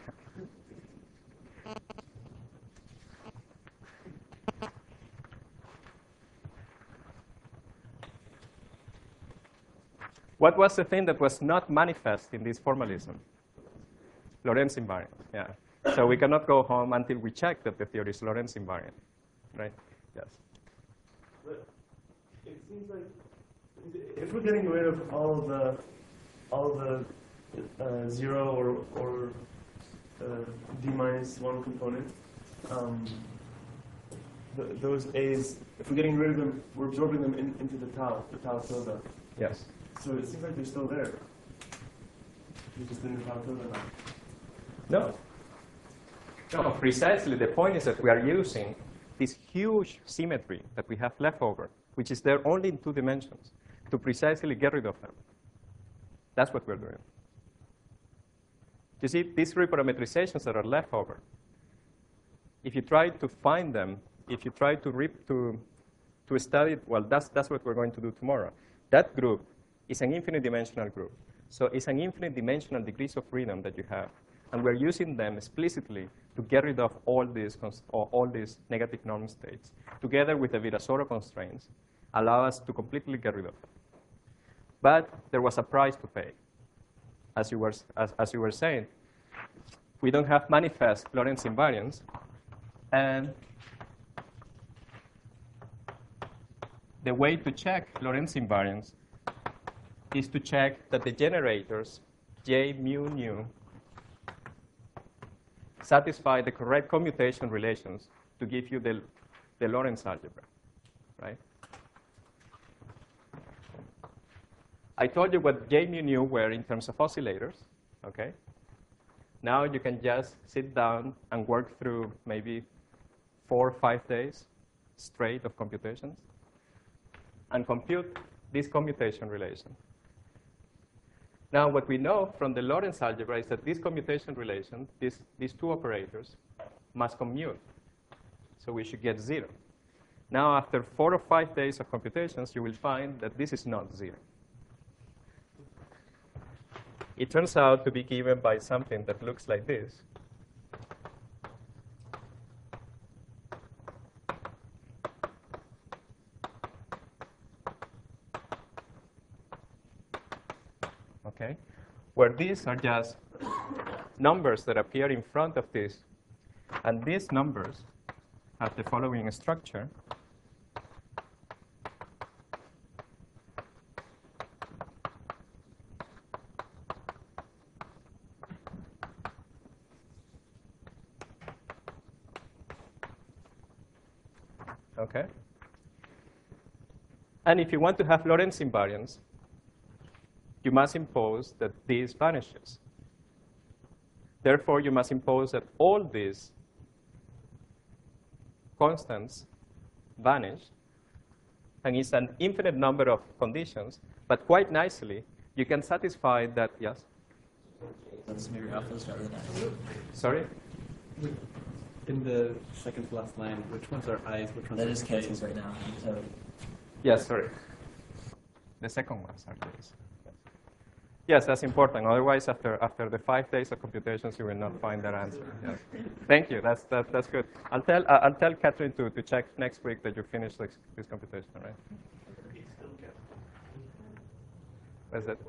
What was the thing that was not manifest in this formalism? Lorentz invariant, yeah. So we cannot go home until we check that the theory is Lorentz invariant, right? Yes. But it seems like if we're getting rid of all the all the uh, zero or or uh, d minus one component, um, the, those a's, if we're getting rid of them, we're absorbing them in, into the tau, the tau tilde. Yes. So it seems like they're still there. They're just in the tau tilde now. No. No, precisely. The point is that we are using this huge symmetry that we have left over, which is there only in two dimensions, to precisely get rid of them. That's what we're doing. You see, these reparametrizations that are left over, if you try to find them, if you try to, rip, to, to study, well, that's, that's what we're going to do tomorrow. That group is an infinite dimensional group. So it's an infinite dimensional degrees of freedom that you have. And we're using them explicitly to get rid of all these, all these negative norm states, together with the Virasoro constraints, allow us to completely get rid of them. But there was a price to pay. As you were, as, as you were saying, we don't have manifest Lorentz invariance. And the way to check Lorentz invariance is to check that the generators, J, mu, nu, satisfy the correct commutation relations to give you the, the Lorentz algebra, right? I told you what J, mu, nu were in terms of oscillators, okay? Now you can just sit down and work through maybe four or five days straight of computations and compute this commutation relation. Now, what we know from the Lorentz algebra is that this commutation relation, this, these two operators, must commute. So we should get zero. Now, after four or five days of computations, you will find that this is not zero. It turns out to be given by something that looks like this. Okay, where these are just numbers that appear in front of this. And these numbers have the following structure. Okay? And if you want to have Lorentz invariance, you must impose that this vanishes. Therefore, you must impose that all these constants vanish, and it's an infinite number of conditions, but quite nicely, you can satisfy that, yes? Let's maybe alphas rather than I's. Sorry? In the second to last line, which ones are I's, which ones That are is J's? cancels right now. So Yes, sorry. The second ones are these. Yes, that's important. Otherwise, after after the five days of computations, you will not find that answer. Yes. Thank you. That's that, that's good. I'll tell uh, I'll tell Catherine to, to check next week that you finish this, this computation, right? Where's that?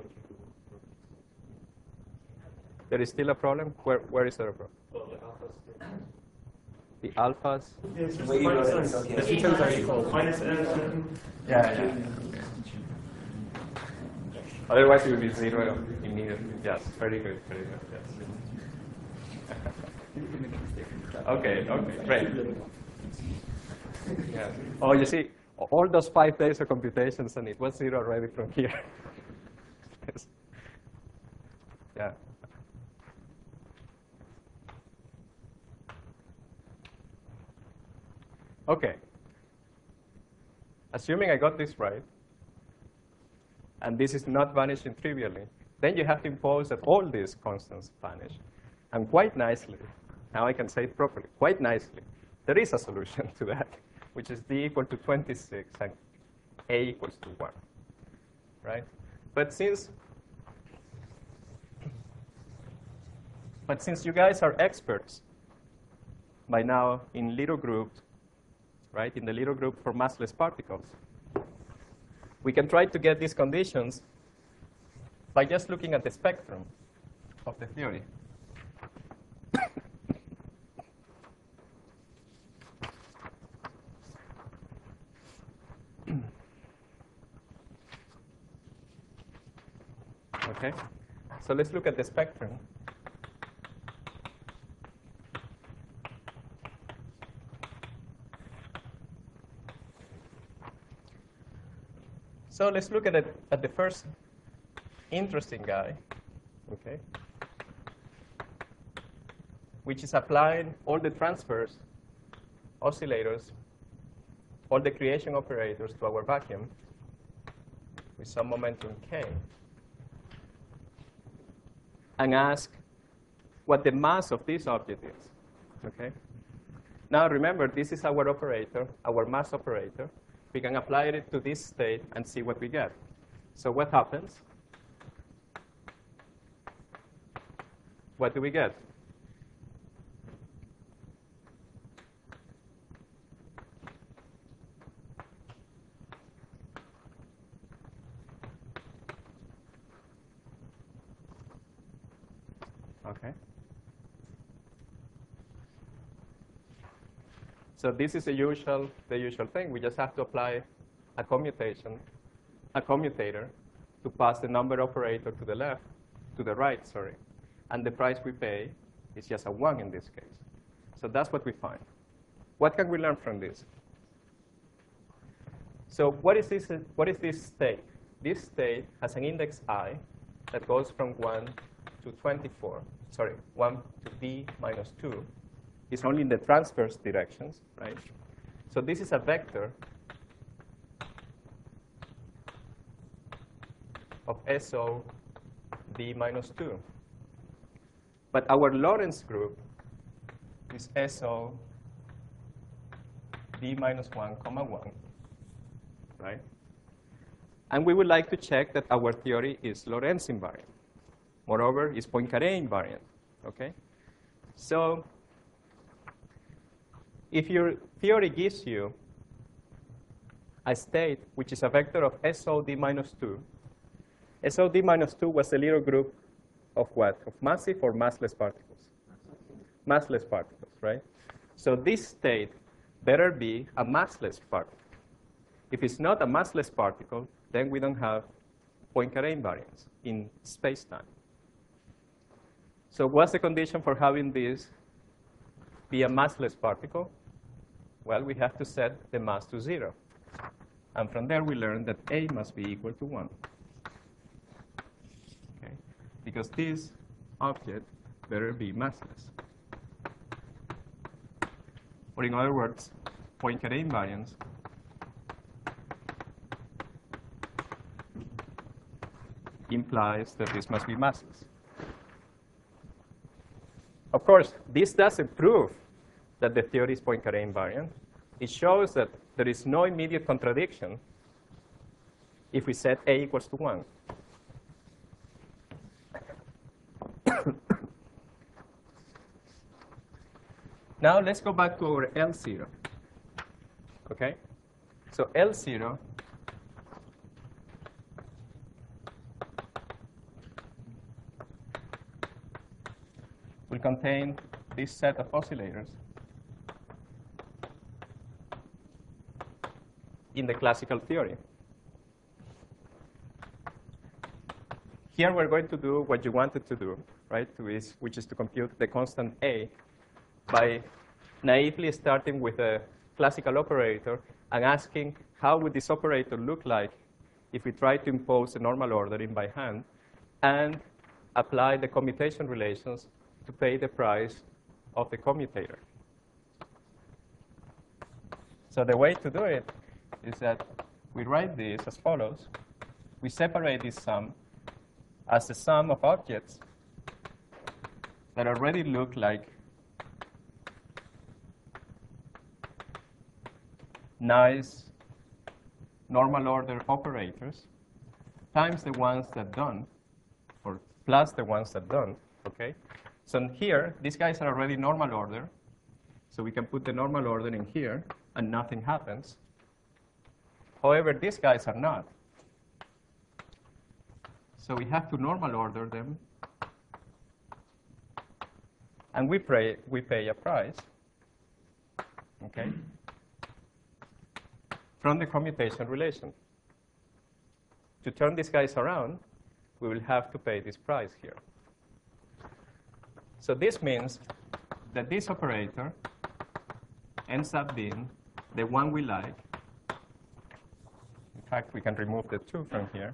There is still a problem. Where where is there a problem? The alphas. Yeah, it's just Wait, minus you wrote it. sign. Okay. The two terms are equal. Minus n. Yeah, yeah. Otherwise, it would be zero immediately. Yes, very good, very good. Yes. Okay, okay, great. Yeah. Oh, you see, all those five days of computations, and it was zero already from here. Yes. Yeah. Okay. Assuming I got this right, and this is not vanishing trivially, then you have to impose that all these constants vanish. And quite nicely, now I can say it properly, quite nicely, there is a solution to that, which is d equal to twenty-six and a equals to one, right? But since, but since you guys are experts by now in little groups, right, in the little group for massless particles, we can try to get these conditions by just looking at the spectrum of the theory. Okay, so let's look at the spectrum. So let's look at it at the first interesting guy, okay, which is applying all the transfers, oscillators, all the creation operators to our vacuum with some momentum k, and ask what the mass of this object is, okay? Now remember, this is our operator, our mass operator. We can apply it to this state and see what we get. So what happens? What do we get? Okay. So this is the usual, the usual thing. We just have to apply a commutation, a commutator, to pass the number operator to the left, to the right, sorry. And the price we pay is just a one in this case. So that's what we find. What can we learn from this? So what is this, what is this state? This state has an index I that goes from one to twenty-four, sorry, one to d minus two. It's only in the transverse directions, right? So this is a vector of S O d minus two. But our Lorentz group is S O d minus one comma one, right? And we would like to check that our theory is Lorentz invariant. Moreover, it's Poincaré invariant, okay? So if your theory gives you a state which is a vector of S O d minus two, S O d minus two was a little group of what? Of massive or massless particles? Massless particles, right? So this state better be a massless particle. If it's not a massless particle, then we don't have Poincaré invariance in space-time. So what's the condition for having this be a massless particle? Well, we have to set the mass to zero. And from there, we learn that A must be equal to one. Okay? Because this object better be massless. Or in other words, Poincaré invariance implies that this must be massless. Of course, this doesn't prove that the theory is Poincaré invariant. It shows that there is no immediate contradiction if we set A equals to one. Now let's go back to our L zero. Okay? So L zero will contain this set of oscillators in the classical theory. here we're going to do what you wanted to do, right? To is, which is to compute the constant A by naively starting with a classical operator and asking how would this operator look like if we try to impose a normal ordering by hand and apply the commutation relations to pay the price of the commutator. So the way to do it is that we write this as follows. We separate this sum as the sum of objects that already look like nice normal order operators times the ones that don't, or plus the ones that don't, okay? So here, these guys are already normal order, so we can put the normal order in here, and nothing happens. However, these guys are not. So we have to normal order them, and we pay, we pay a price, okay, from the commutation relation. To turn these guys around, we will have to pay this price here. So this means that this operator ends up being the one we like. In fact, we can remove the two from here.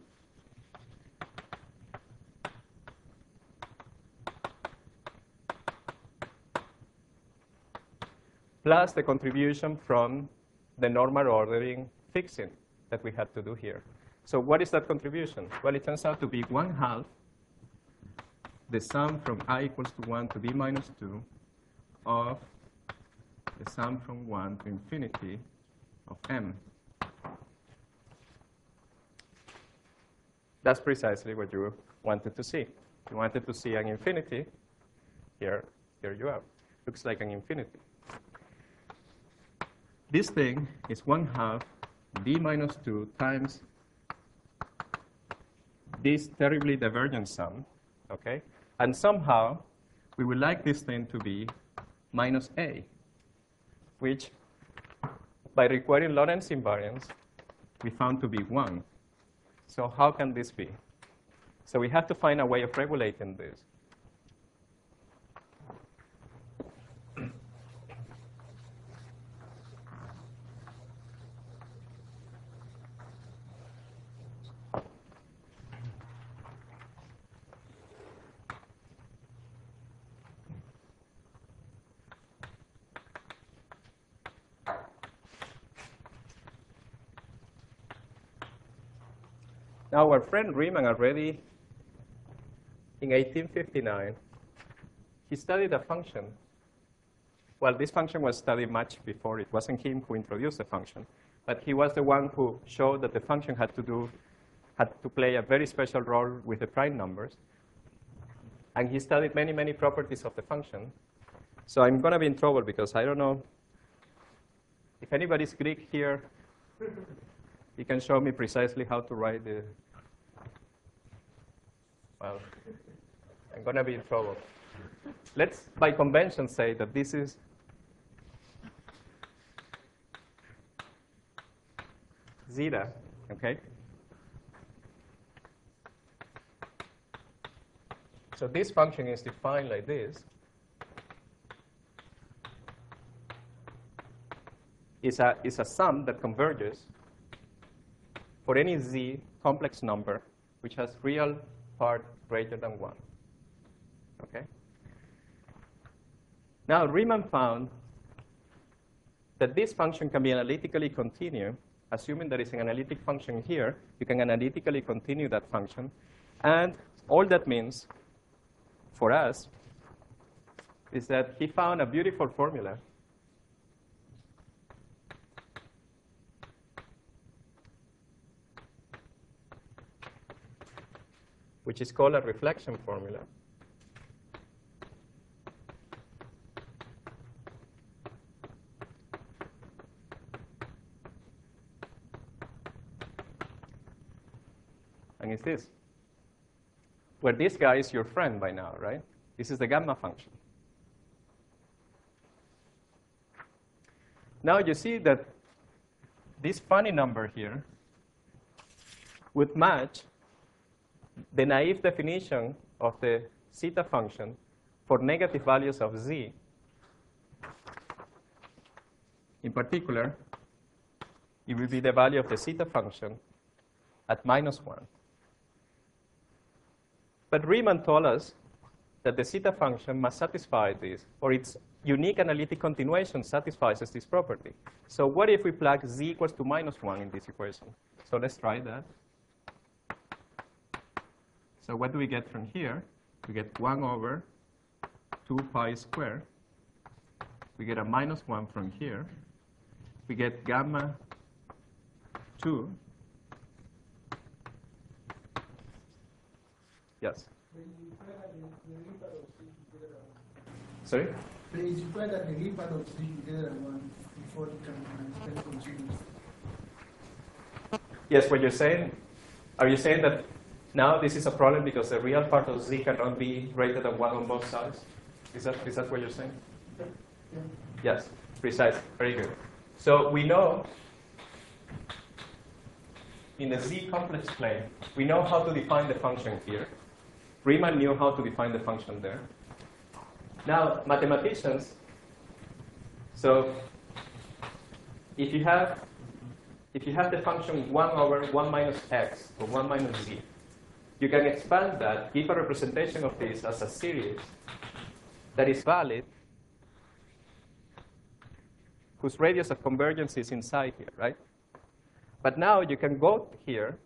Plus the contribution from the normal ordering fixing that we had to do here. So what is that contribution? Well, it turns out to be one half the sum from I equals to one to b minus two of the sum from one to infinity of m. That's precisely what you wanted to see. You wanted to see an infinity. Here, here you are. Looks like an infinity. This thing is one half b minus two times this terribly divergent sum, okay? And somehow, we would like this thing to be minus a, which, by requiring Lorentz invariance, we found to be one. So how can this be? So we have to find a way of regulating this. Now, our friend Riemann already, in eighteen fifty-nine, he studied a function. Well, this function was studied much before. It wasn't him who introduced the function, but he was the one who showed that the function had to do, had to play a very special role with the prime numbers. And he studied many, many properties of the function. So I'm going to be in trouble because I don't know if anybody's Greek here. You can show me precisely how to write the, well, I'm going to be in trouble. Let's, by convention, say that this is zeta, okay? So this function is defined like this. It's a, it's a sum that converges for any z complex number which has real part greater than one. Okay? Now, Riemann found that this function can be analytically continued, assuming there is an analytic function here. You can analytically continue that function. And all that means for us is that he found a beautiful formula which is called a reflection formula. And it's this, where this guy is your friend by now, right? This is the gamma function. Now you see that this funny number here would match the naive definition of the zeta function for negative values of z, in particular, it will be the value of the zeta function at minus one. But Riemann told us that the zeta function must satisfy this, or its unique analytic continuation satisfies this property. So what if we plug z equals to minus one in this equation? So let's try that. So what do we get from here? We get one over two pi squared. We get a minus one from here. We get gamma two. Yes? Sorry? Please imply that the real part of three greater than one before it can can continue. Yes, what you're saying, are you saying that now this is a problem because the real part of z cannot be greater than one on both sides? Is that, is that what you're saying? Yeah. Yes, precise. Very good. So we know in the z complex plane, we know how to define the function here. Riemann knew how to define the function there. Now, mathematicians, so if you have if you have the function one over one minus x or one minus z, you can expand that, give a representation of this as a series that is valid, whose radius of convergence is inside here, right? But now you can go here.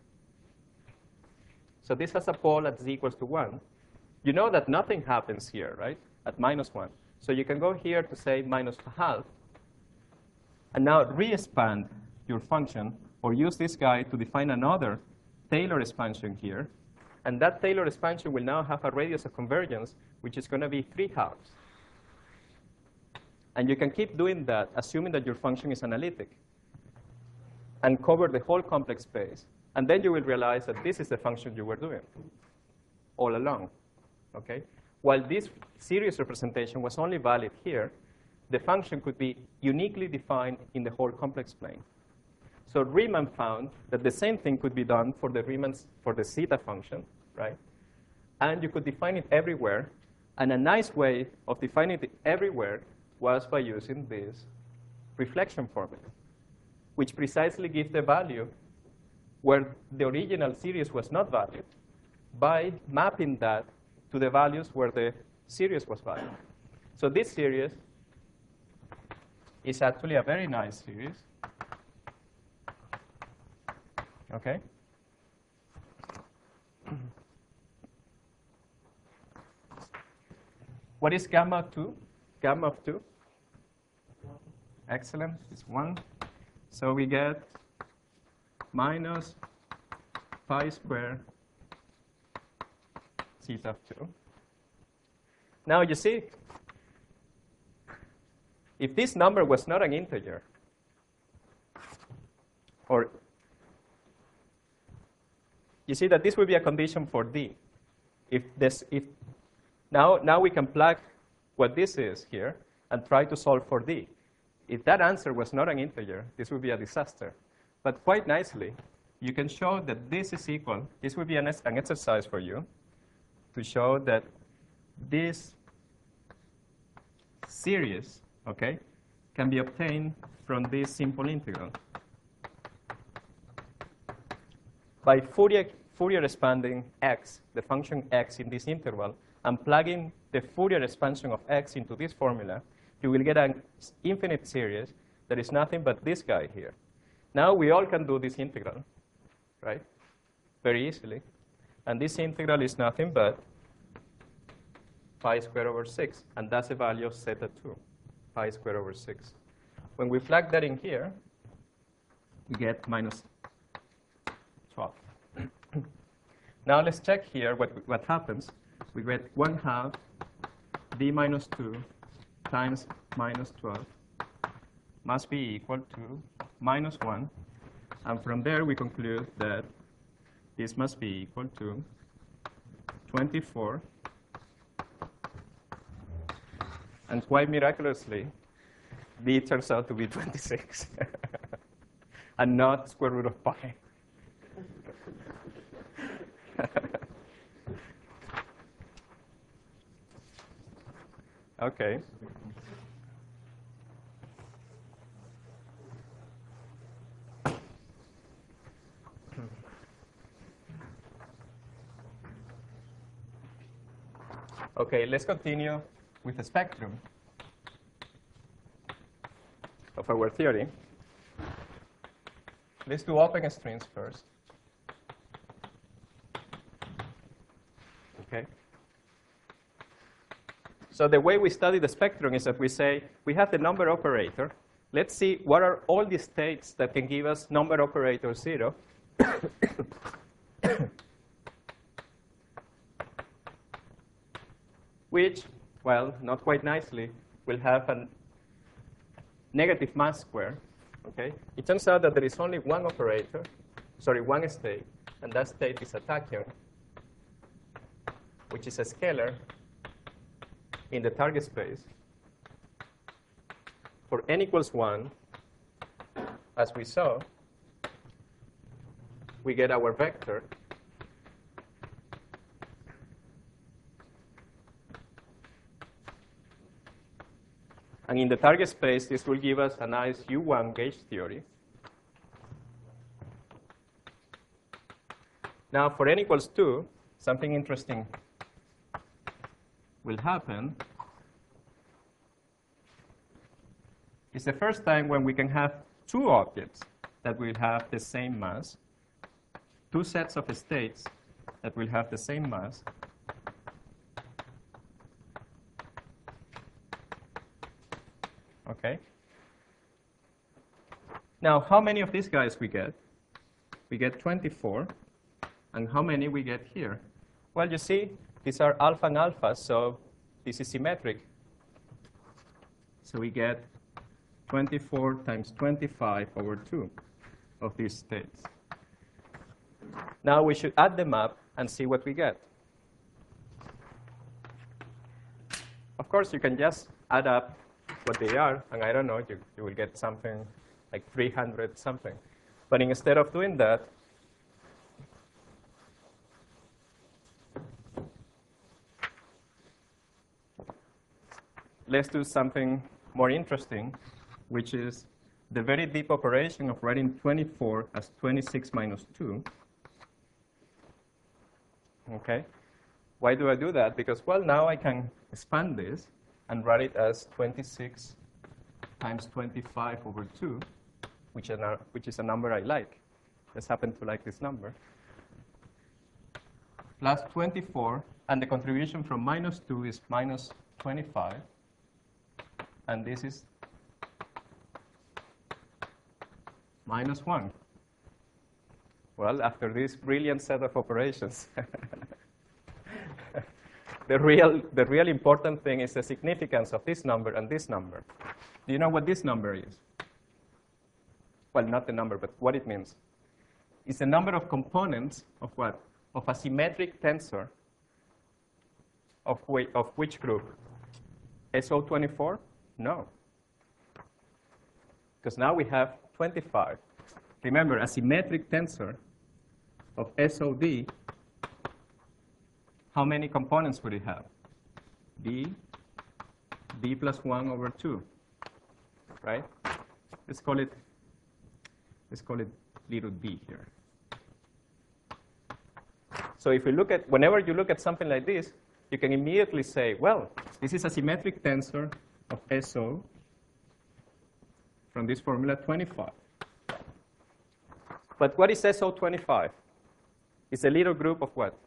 So this has a pole at z equals to one. You know that nothing happens here, right? At minus one. So you can go here to say minus half, and now re-expand your function, or use this guy to define another Taylor expansion here. And that Taylor expansion will now have a radius of convergence, which is going to be three halves. And you can keep doing that, assuming that your function is analytic, and cover the whole complex space. And then you will realize that this is the function you were doing all along. Okay? While this series representation was only valid here, the function could be uniquely defined in the whole complex plane. So Riemann found that the same thing could be done for the Riemann's, for the zeta function, right? And you could define it everywhere. And a nice way of defining it everywhere was by using this reflection formula, which precisely gives the value where the original series was not valid by mapping that to the values where the series was valid. So this series is actually a very nice series. Okay? What is gamma of two? Gamma of two? Excellent. It's one. So we get minus pi squared zeta of two. Now you see, if this number was not an integer, or you see that this will be a condition for D. If this, if now, now we can plug what this is here and try to solve for D. If that answer was not an integer, this would be a disaster. But quite nicely, you can show that this is equal. This would be an, an exercise for you to show that this series, okay, can be obtained from this simple integral by Fourier, Fourier expanding x, the function x in this interval, and plugging the Fourier expansion of x into this formula. You will get an infinite series that is nothing but this guy here. Now we all can do this integral, right? Very easily. And this integral is nothing but pi squared over six. And that's the value of zeta two, pi squared over six. When we plug that in here, we get minus twelve. Now let's check here what, what happens. We get one half d minus two times minus twelve must be equal to minus one. And from there, we conclude that this must be equal to twenty-four. And quite miraculously, d turns out to be twenty-six, and not square root of pi. Okay. Okay, let's continue with the spectrum of our theory. Let's do open strings first. Okay. So the way we study the spectrum is that we say we have the number operator. Let's see what are all the states that can give us number operator zero. Which, well, not quite nicely, will have a negative mass square. Okay? It turns out that there is only one operator, sorry, one state, and that state is a tachyon, which is a scalar in the target space. For n equals one, as we saw, we get our vector. And in the target space, this will give us a nice U one gauge theory. Now, for n equals two, something interesting will happen. It's the first time when we can have two objects that will have the same mass, two sets of states that will have the same mass. Okay. Now, how many of these guys we get? We get twenty-four. And how many we get here? Well, you see, these are alpha and alpha, so this is symmetric. So we get twenty-four times twenty-five over two of these states. Now we should add them up and see what we get. Of course, you can just add up what they are, and I don't know, you, you will get something like three hundred something. But instead of doing that, let's do something more interesting, which is the very deep operation of writing twenty-four as twenty-six minus two. Okay. Why do I do that? Because, well, now I can expand this and write it as twenty-six times twenty-five over two, which, are, which is a number I like. Just happen to like this number. Plus twenty-four, and the contribution from minus two is minus twenty-five. And this is minus one. Well, after this brilliant set of operations, the real, the real important thing is the significance of this number and this number. Do you know what this number is? Well, not the number, but what it means. It's the number of components of what? Of a symmetric tensor of, whi of which group? S O twenty-four? No. Because now we have twenty-five. Remember, a symmetric tensor of S O D, how many components would it have? D, D plus one over two, right? Let's call it, let's call it little d here. So if you look at, whenever you look at something like this, you can immediately say, well, this is a symmetric tensor of S O from this formula twenty-five. But what is S O twenty-five? It's a little group of what?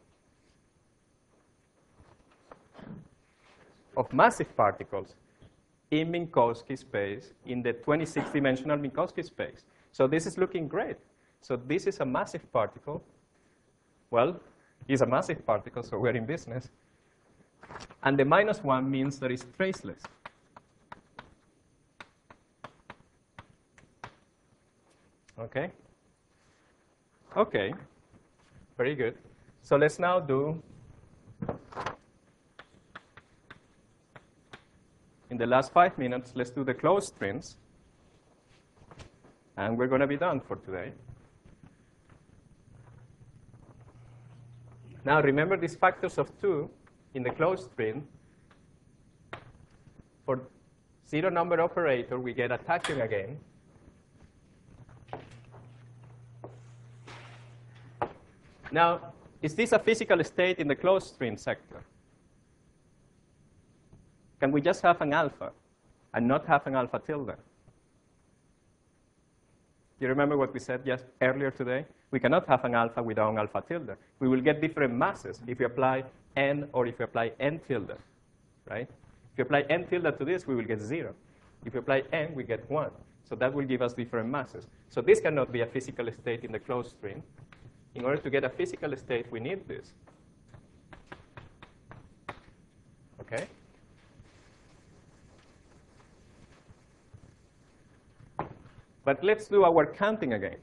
Of massive particles in Minkowski space, in the twenty-six dimensional Minkowski space. So this is looking great. So this is a massive particle. Well, it's a massive particle, so we're in business. And the minus one means that it's traceless. Okay? Okay. Very good. So let's now do, in the last five minutes, let's do the closed strings. And we're going to be done for today. Now remember these factors of two in the closed string For zero number operator, we get a tachyon again. Now, is this a physical state in the closed string sector? Can we just have an alpha and not have an alpha tilde? You remember what we said just earlier today? We cannot have an alpha without an alpha tilde. We will get different masses if you apply n or if you apply n tilde, right? If you apply n tilde to this, we will get zero. If you apply n, we get one. So that will give us different masses. So this cannot be a physical state in the closed string. In order to get a physical state, we need this. Okay? But let's do our counting again.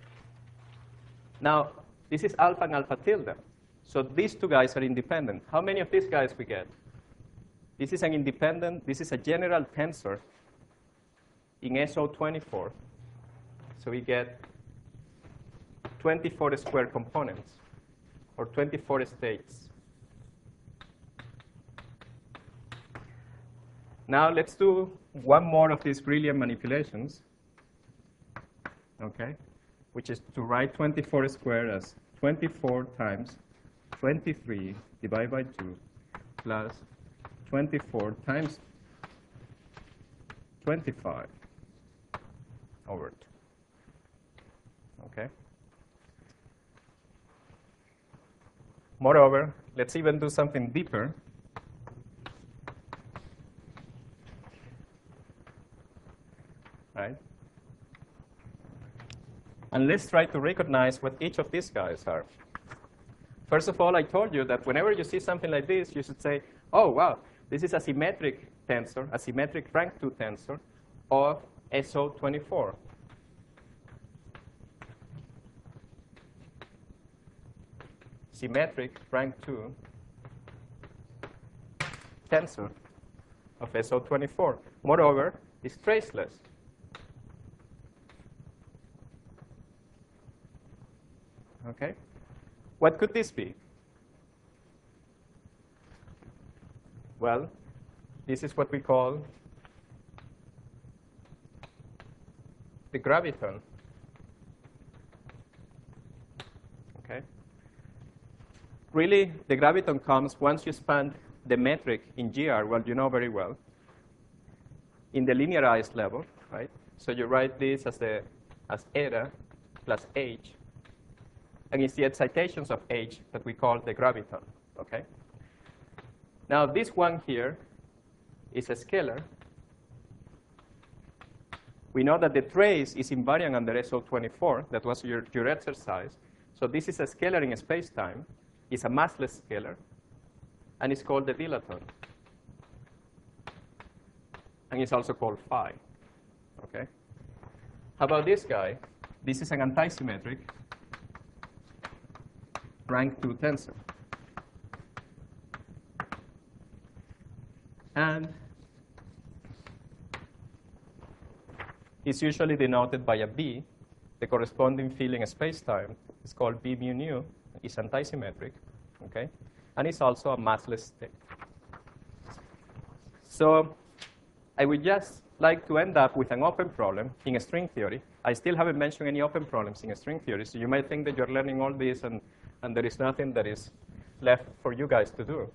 Now, this is alpha and alpha tilde. So these two guys are independent. How many of these guys we get? This is an independent, this is a general tensor in S O twenty-four. So we get twenty-four square components, or twenty-four states. Now let's do one more of these brilliant manipulations, okay, which is to write twenty-four squared as twenty-four times twenty-three divided by two plus twenty-four times twenty-five over two. Okay. Moreover, let's even do something deeper. Right? And let's try to recognize what each of these guys are. First of all, I told you that whenever you see something like this, you should say, oh, wow, this is a symmetric tensor, a symmetric rank two tensor of S O twenty-four. Symmetric rank two tensor of S O twenty-four. Moreover, it's traceless. Okay? What could this be? Well, this is what we call the graviton. Okay? Really, the graviton comes once you expand the metric in G R, well, you know very well, in the linearized level, right? So you write this as, the, as eta plus h. And it's the excitations of H that we call the graviton, okay? Now, this one here is a scalar. We know that the trace is invariant under S O twenty-four. That was your, your exercise. So this is a scalar in space-time. It's a massless scalar. And it's called the dilaton. And it's also called phi, okay? How about this guy? This is an antisymmetric rank two tensor. And it's usually denoted by a B. The corresponding field in space-time is called B mu nu. It's antisymmetric, okay? And it's also a massless state. So I would just like to end up with an open problem in string theory. I still haven't mentioned any open problems in string theory, so you might think that you're learning all this and and there is nothing that is left for you guys to do.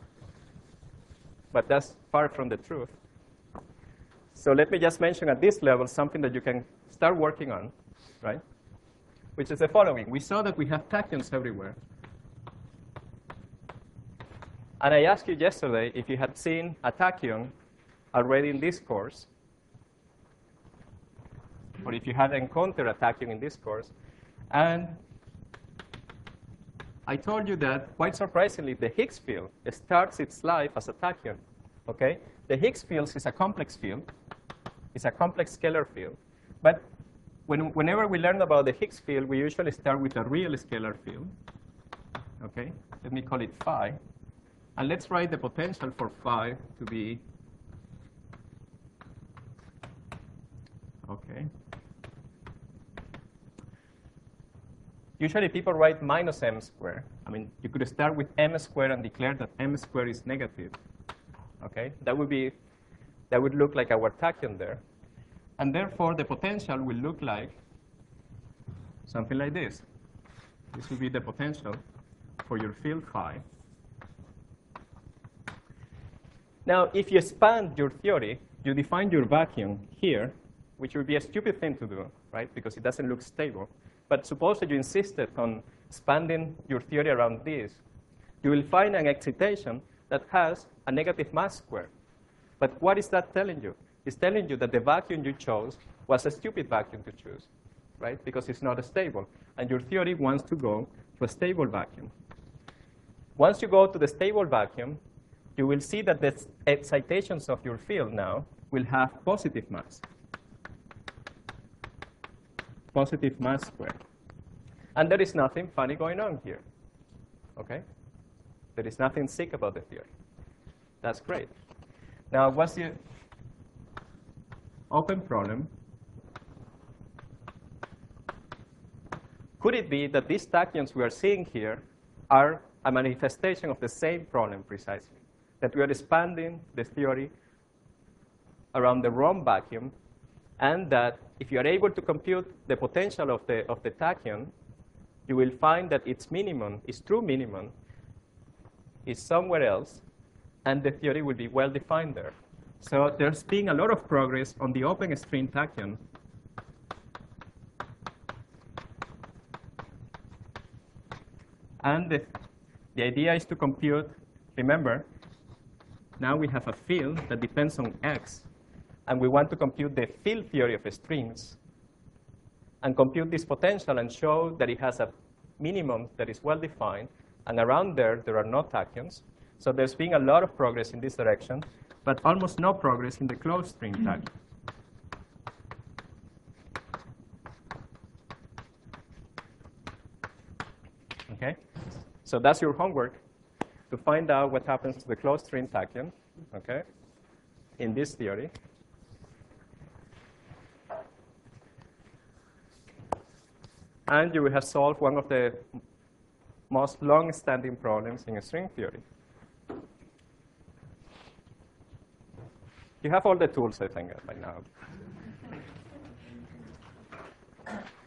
But that's far from the truth. So let me just mention at this level something that you can start working on, right? Which is the following. We saw that we have tachyons everywhere. And I asked you yesterday if you had seen a tachyon already in this course, or if you had encountered a tachyon in this course. And I told you that, quite surprisingly, the Higgs field starts its life as a tachyon, okay? The Higgs field is a complex field. It's a complex scalar field. But when, whenever we learn about the Higgs field, we usually start with a real scalar field, okay? Let me call it phi. And let's write the potential for phi to be, okay? Usually people write minus m squared. I mean, you could start with m squared and declare that m squared is negative. Okay? That would be that would look like our tachyon there. And therefore, the potential will look like something like this. This will be the potential for your field phi. Now, if you expand your theory, you define your vacuum here, which would be a stupid thing to do, right? Because it doesn't look stable. But suppose that you insisted on expanding your theory around this. You will find an excitation that has a negative mass square. But what is that telling you? It's telling you that the vacuum you chose was a stupid vacuum to choose, right? Because it's not stable. And your theory wants to go to a stable vacuum. Once you go to the stable vacuum, you will see that the excitations of your field now will have positive mass. Positive mass square. And there is nothing funny going on here. Okay? There is nothing sick about the theory. That's great. Now, what's the open problem? Could it be that these tachyons we are seeing here are a manifestation of the same problem precisely? That we are expanding the theory around the wrong vacuum, and that if you are able to compute the potential of the, of the tachyon, you will find that its minimum, its true minimum, is somewhere else, and the theory will be well defined there. So there's been a lot of progress on the open string tachyon. And the, the idea is to compute, remember, now we have a field that depends on x, and we want to compute the field theory of strings and compute this potential and show that it has a minimum that is well defined, and around there, there are no tachyons. So there's been a lot of progress in this direction, but almost no progress in the closed string tachyon. Okay? So that's your homework, to find out what happens to the closed string tachyon, okay, in this theory. And you will have solved one of the most long-standing problems in string theory. You have all the tools, I think, by now.